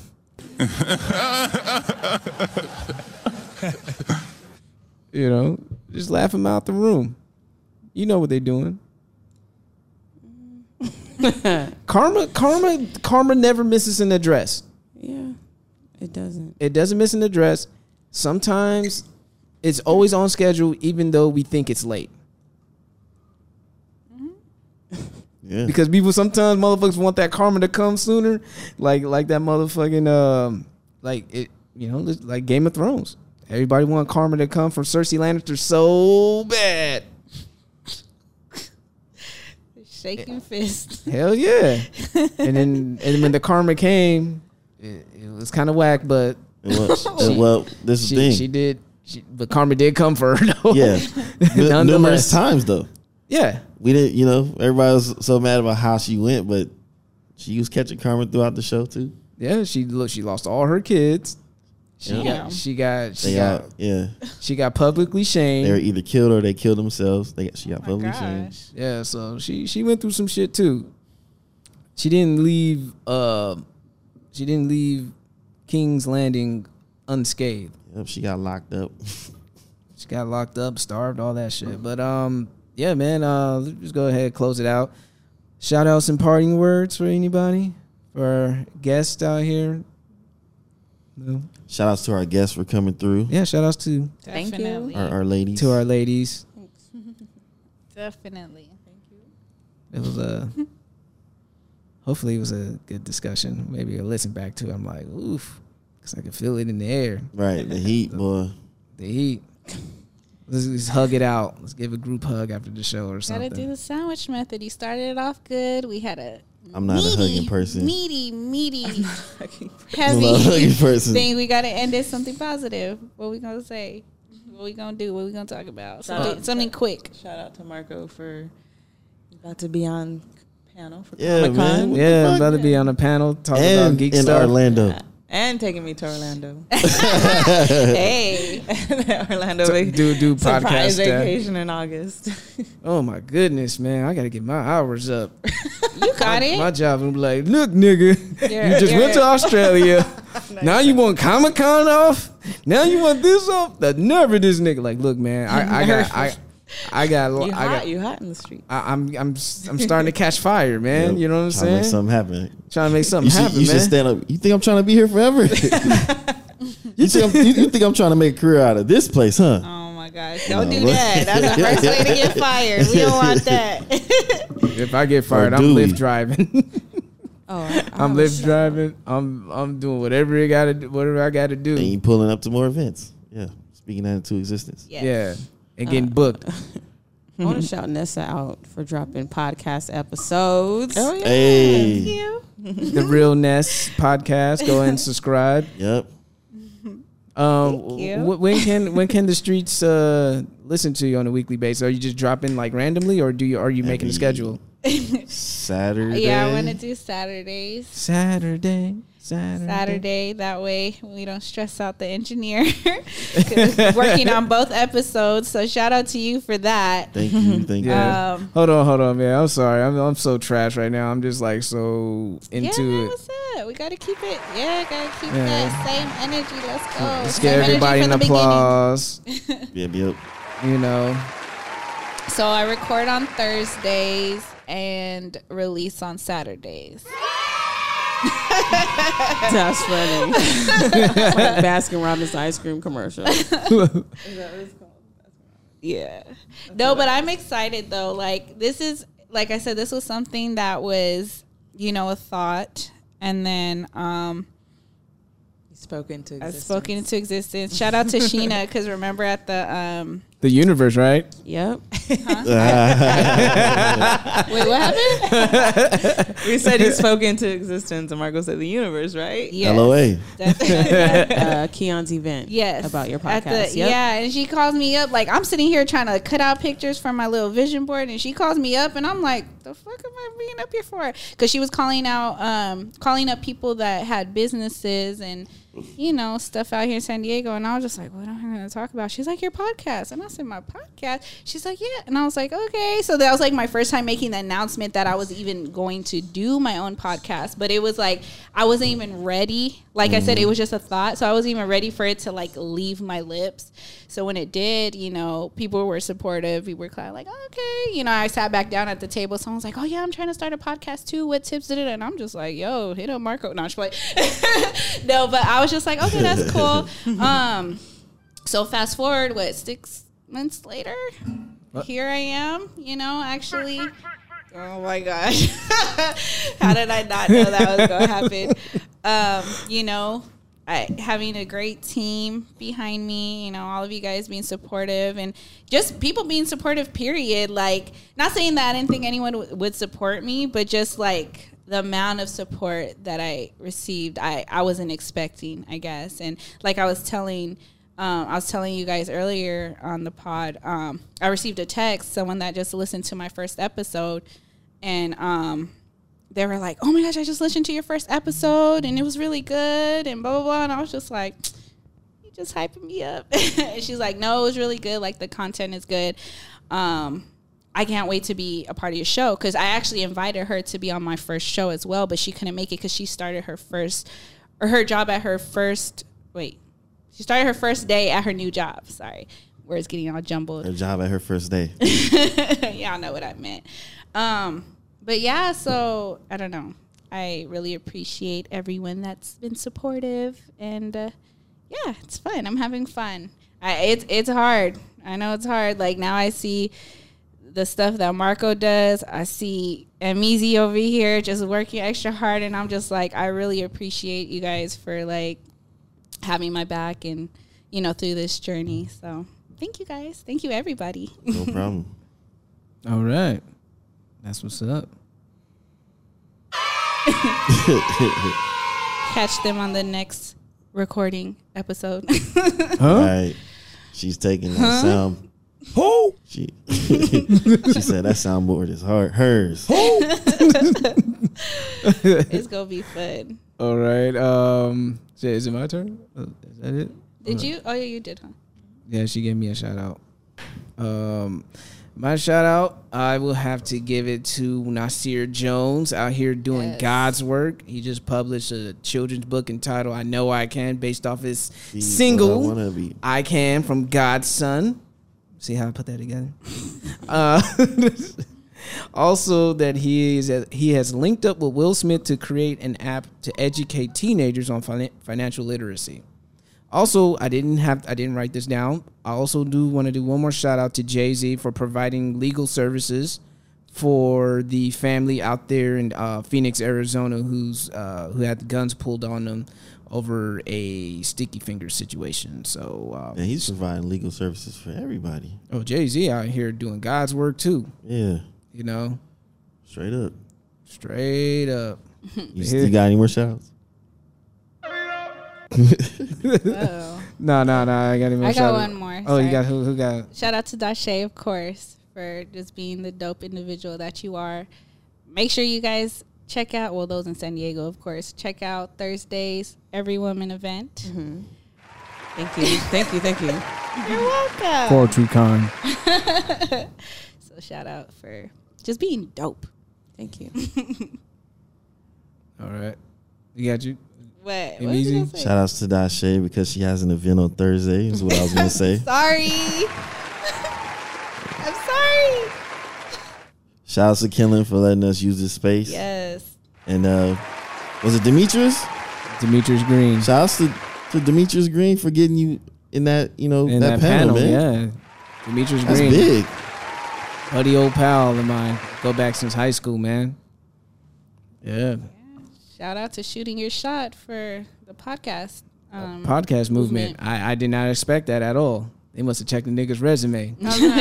You know, just laugh them out the room. You know what they're doing. Karma never misses an address. Yeah, it doesn't. It doesn't miss an address. Sometimes it's always on schedule, even though we think it's late. Yeah. Because people sometimes motherfuckers want that karma to come sooner, like that motherfucking like Game of Thrones. Everybody want karma to come from Cersei Lannister so bad. Shaking fist. Hell yeah. and when the karma came, it was kind of whack, but well, this is the thing. But karma did come for her, though. Yeah. Numerous times, though. Yeah. We didn't, you know, everybody was so mad about how she went, but she was catching karma throughout the show, too. Yeah, she lost all her kids. She got publicly shamed. They were either killed or they killed themselves. She got publicly shamed. Yeah, so she went through some shit too. She didn't leave King's Landing unscathed. Yep, she got locked up. She got locked up, starved, all that shit. But yeah, man, let's just go ahead and close it out. Shout outs and parting words for anybody? For our guests out here? No. Shout outs to our guests for coming through. Yeah, shout outs to Thank you. Our ladies. To our ladies. Definitely. Thank you. It was hopefully it was a good discussion. Maybe I'll listen back to it. I'm like, oof, because I can feel it in the air. Right, the heat, boy. The heat. Let's hug it out. Let's give a group hug after the show or something. Gotta do the sandwich method. You started it off good. We had a I'm not a hugging person. Meaty, I'm not a hugging person. thing. We gotta end it something positive. What we gonna say? What we gonna do? What we gonna talk about? Something quick. Shout out to Marco for about to be on panel for Yeah, Comic-Con. man. Yeah, I'm about to be on a panel talking about geek in stuff. Orlando. And taking me to Orlando. Hey, Orlando do surprise podcast stuff. vacation in August. Oh my goodness, man! I gotta get my hours up. you got it. My job will be like, look, nigga, You're- you just went to you're- Australia. Now you want Comic-Con off? Now you want this off? The nerve of this nigga. Like, look, man, You hot in the street. I'm starting to catch fire, man. Yep. You know what I'm Trying to make saying? something happen. Trying to make something You should, happen, you should man. stand up. You think I'm trying to be here forever? you think I'm trying to make a career out of this place, huh? Oh my gosh! Don't No, do look. that. That's the first way to get fired. We don't want that. If I get fired, I'm do we? Lyft driving. Oh, I'm Lyft driving. I'm doing whatever I gotta do. Whatever I gotta And do. you pulling up to more events. Yeah, speaking that into existence. Yes. Yeah, and getting booked. I want to shout Nessa out for dropping podcast episodes. Oh yeah. Hey. Thank you. The Real Ness podcast. Go ahead and subscribe. Yep. Thank you. When can the streets listen to you on a weekly basis? Are you just dropping like randomly, or are you making a Every schedule? Saturday. Yeah, I want to do Saturdays. Saturday. That way we don't stress out the engineer. 'Cause working on both episodes. So shout out to you for that. Thank you. Thank you. Yeah. Hold on, man. I'm sorry. I'm so trash right now. I'm just like so Yeah, into man, it. what's up? We gotta keep it. Yeah, gotta keep Yeah. that same energy. Let's go. Let's Same get energy everybody from an the beginning. applause. Yep. You know. So I record on Thursdays and release on Saturdays. That's funny. Like Baskin Robbins ice cream commercial. Yeah. No, but I'm excited though. Like this is, like I said, this was something that was, a thought, and then Spoken to I've existence. spoken into existence. Shout out to Sheena, because remember at the The universe, right? Yep. wait, what happened? We said he spoke into existence, and Marco said the universe, right? Yes. LOA. Keon's event. Yes. About your At podcast. the- Yep. Yeah, and she calls me up. Like, I'm sitting here trying to cut out pictures from my little vision board, and she calls me up, and I'm like, the fuck am I being up here for? Because she was calling up people that had businesses and, stuff out here in San Diego. And I was just like, what am I going to talk about? She's like, your podcast. And I said, my podcast? She's like, yeah. And I was like, okay. So that was like my first time making the announcement that I was even going to do my own podcast. But it was like, I wasn't even ready. Like I said, it was just a thought. So I wasn't even ready for it to like leave my lips. So when it did, people were supportive. People were kind of like, oh, okay. I sat back down at the table. Someone's like, oh yeah, I'm trying to start a podcast too. What tips did it? And I'm just like, yo, hit up Marco. No, I'm just like, no, but I was just like, okay, that's cool. So fast forward, 6 months later, here I am, actually. Oh my gosh. How did I not know that was going to happen? Having a great team behind me, all of you guys being supportive and just people being supportive, period. Like, not saying that I didn't think anyone would support me, but just like the amount of support that I received, I wasn't expecting, I guess. And like I was telling you guys earlier on the pod, I received a text, someone that just listened to my first episode, and they were like, oh my gosh, I just listened to your first episode and it was really good and blah, blah, blah. And I was just like, you just hyping me up. And she's like, no, it was really good. Like, the content is good. I can't wait to be a part of your show, because I actually invited her to be on my first show as well, but she couldn't make it because she started her job at her first, she started her first day at her new job. Sorry, words getting all jumbled. Her job at her first day. Y'all know what I meant. But yeah, so I don't know. I really appreciate everyone that's been supportive, and yeah, it's fun. I'm having fun. It's hard. I know it's hard. Like, now I see the stuff that Marco does. I see Amizi over here just working extra hard, and I'm just like, I really appreciate you guys for like having my back and through this journey. So thank you guys. Thank you, everybody. No problem. All right. That's what's up. Catch them on the next recording episode. All right. She's taking that sound. Who? She said that soundboard is hers. It's gonna be fun. All right. Is it my turn? Is that it? Did you? Oh yeah, you did, huh? Yeah, she gave me a shout out. My shout out, I will have to give it to Nasir Jones out here doing God's work. He just published a children's book entitled "I Know I Can," based off his single "I Can" from God's Son. See how I put that together? Also, that he has linked up with Will Smith to create an app to educate teenagers on financial literacy. Also, I didn't write this down. I also do want to do one more shout out to Jay-Z for providing legal services for the family out there in Phoenix, Arizona, who had the guns pulled on them over a sticky finger situation. So yeah, he's providing legal services for everybody. Oh, Jay-Z out here doing God's work too. Yeah, you know, straight up. You got any more shout outs? No. I got one more. Oh, sorry. You got who got? Shout out to Dashe, of course, for just being the dope individual that you are. Make sure you guys check out, well, those in San Diego, of course, check out Thursday's Every Woman event. Mm-hmm. Thank you. You're welcome. For too kind. So shout out for just being dope. Thank you. All right. You got you. What? Easy. Shout outs to Dashe because she has an event on Thursday, is what I was going to say. Sorry. I'm sorry. Shout outs to Killen for letting us use this space. Yes. And was it Demetrius? Demetrius Green. Shout outs to Demetrius Green for getting you in that, in that panel, man. Yeah. Demetrius That's Green. Big. Buddy old pal of mine. Go back since high school, man. Yeah. Shout out to Shooting Your Shot for the podcast. Podcast movement. I did not expect that at all. They must have checked the nigga's resume.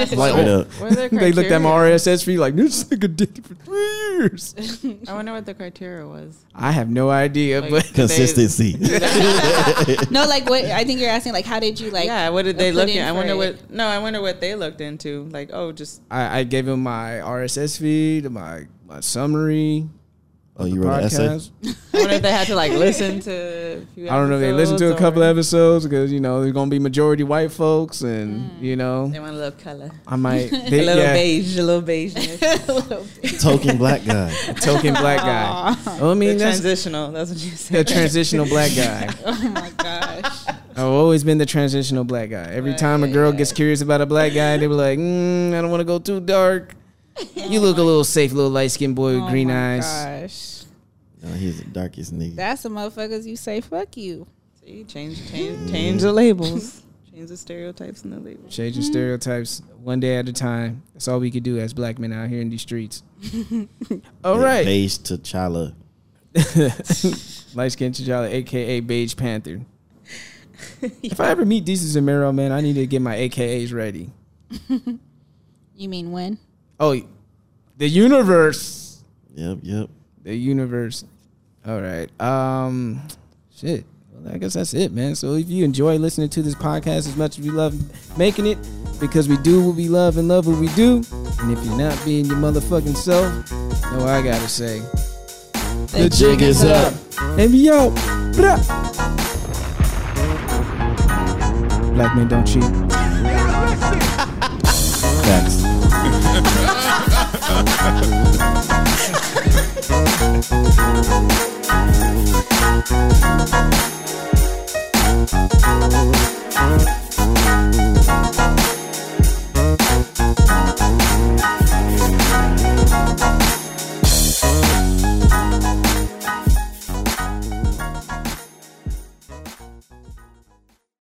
They looked at my RSS feed like, this nigga did it for 3 years. I wonder what the criteria was. I have no idea, but consistency. No, like what I think you're asking, like, how did you like? Yeah, what did they look at? I wonder what they looked into. Like, I gave him my RSS feed, my summary. Oh, you wrote an essay? I wonder if they had to like listen to a few I don't know if they listened to a couple episodes because, there's going to be majority white folks and, They want a little color. I might. A little beige. Token black guy. Token black guy. Well, I mean, that's transitional. That's what you said. The transitional black guy. Oh, my gosh. I've always been the transitional black guy. Every time a girl gets curious about a black guy, they were like, I don't want to go too dark. You look a little safe, little light-skinned boy with green eyes. Gosh. No, he's the darkest nigga. That's the motherfuckers you say fuck you. See, change the labels. Change the stereotypes and the labels. Changing stereotypes one day at a time. That's all we can do as black men out here in these streets. All right. Beige T'Challa. Light-skinned T'Challa, a.k.a. Beige Panther. If I ever meet Desus and Mero, man, I need to get my AKAs ready. You mean when? Oh, the universe. Yep. The universe. All right. Shit. Well, I guess that's it, man. So if you enjoy listening to this podcast as much as we love making it, because we do what we love and love what we do, and if you're not being your motherfucking self, know what I gotta say. The jig is up. And we out. Blah. Black men don't cheat. Facts. Thank you.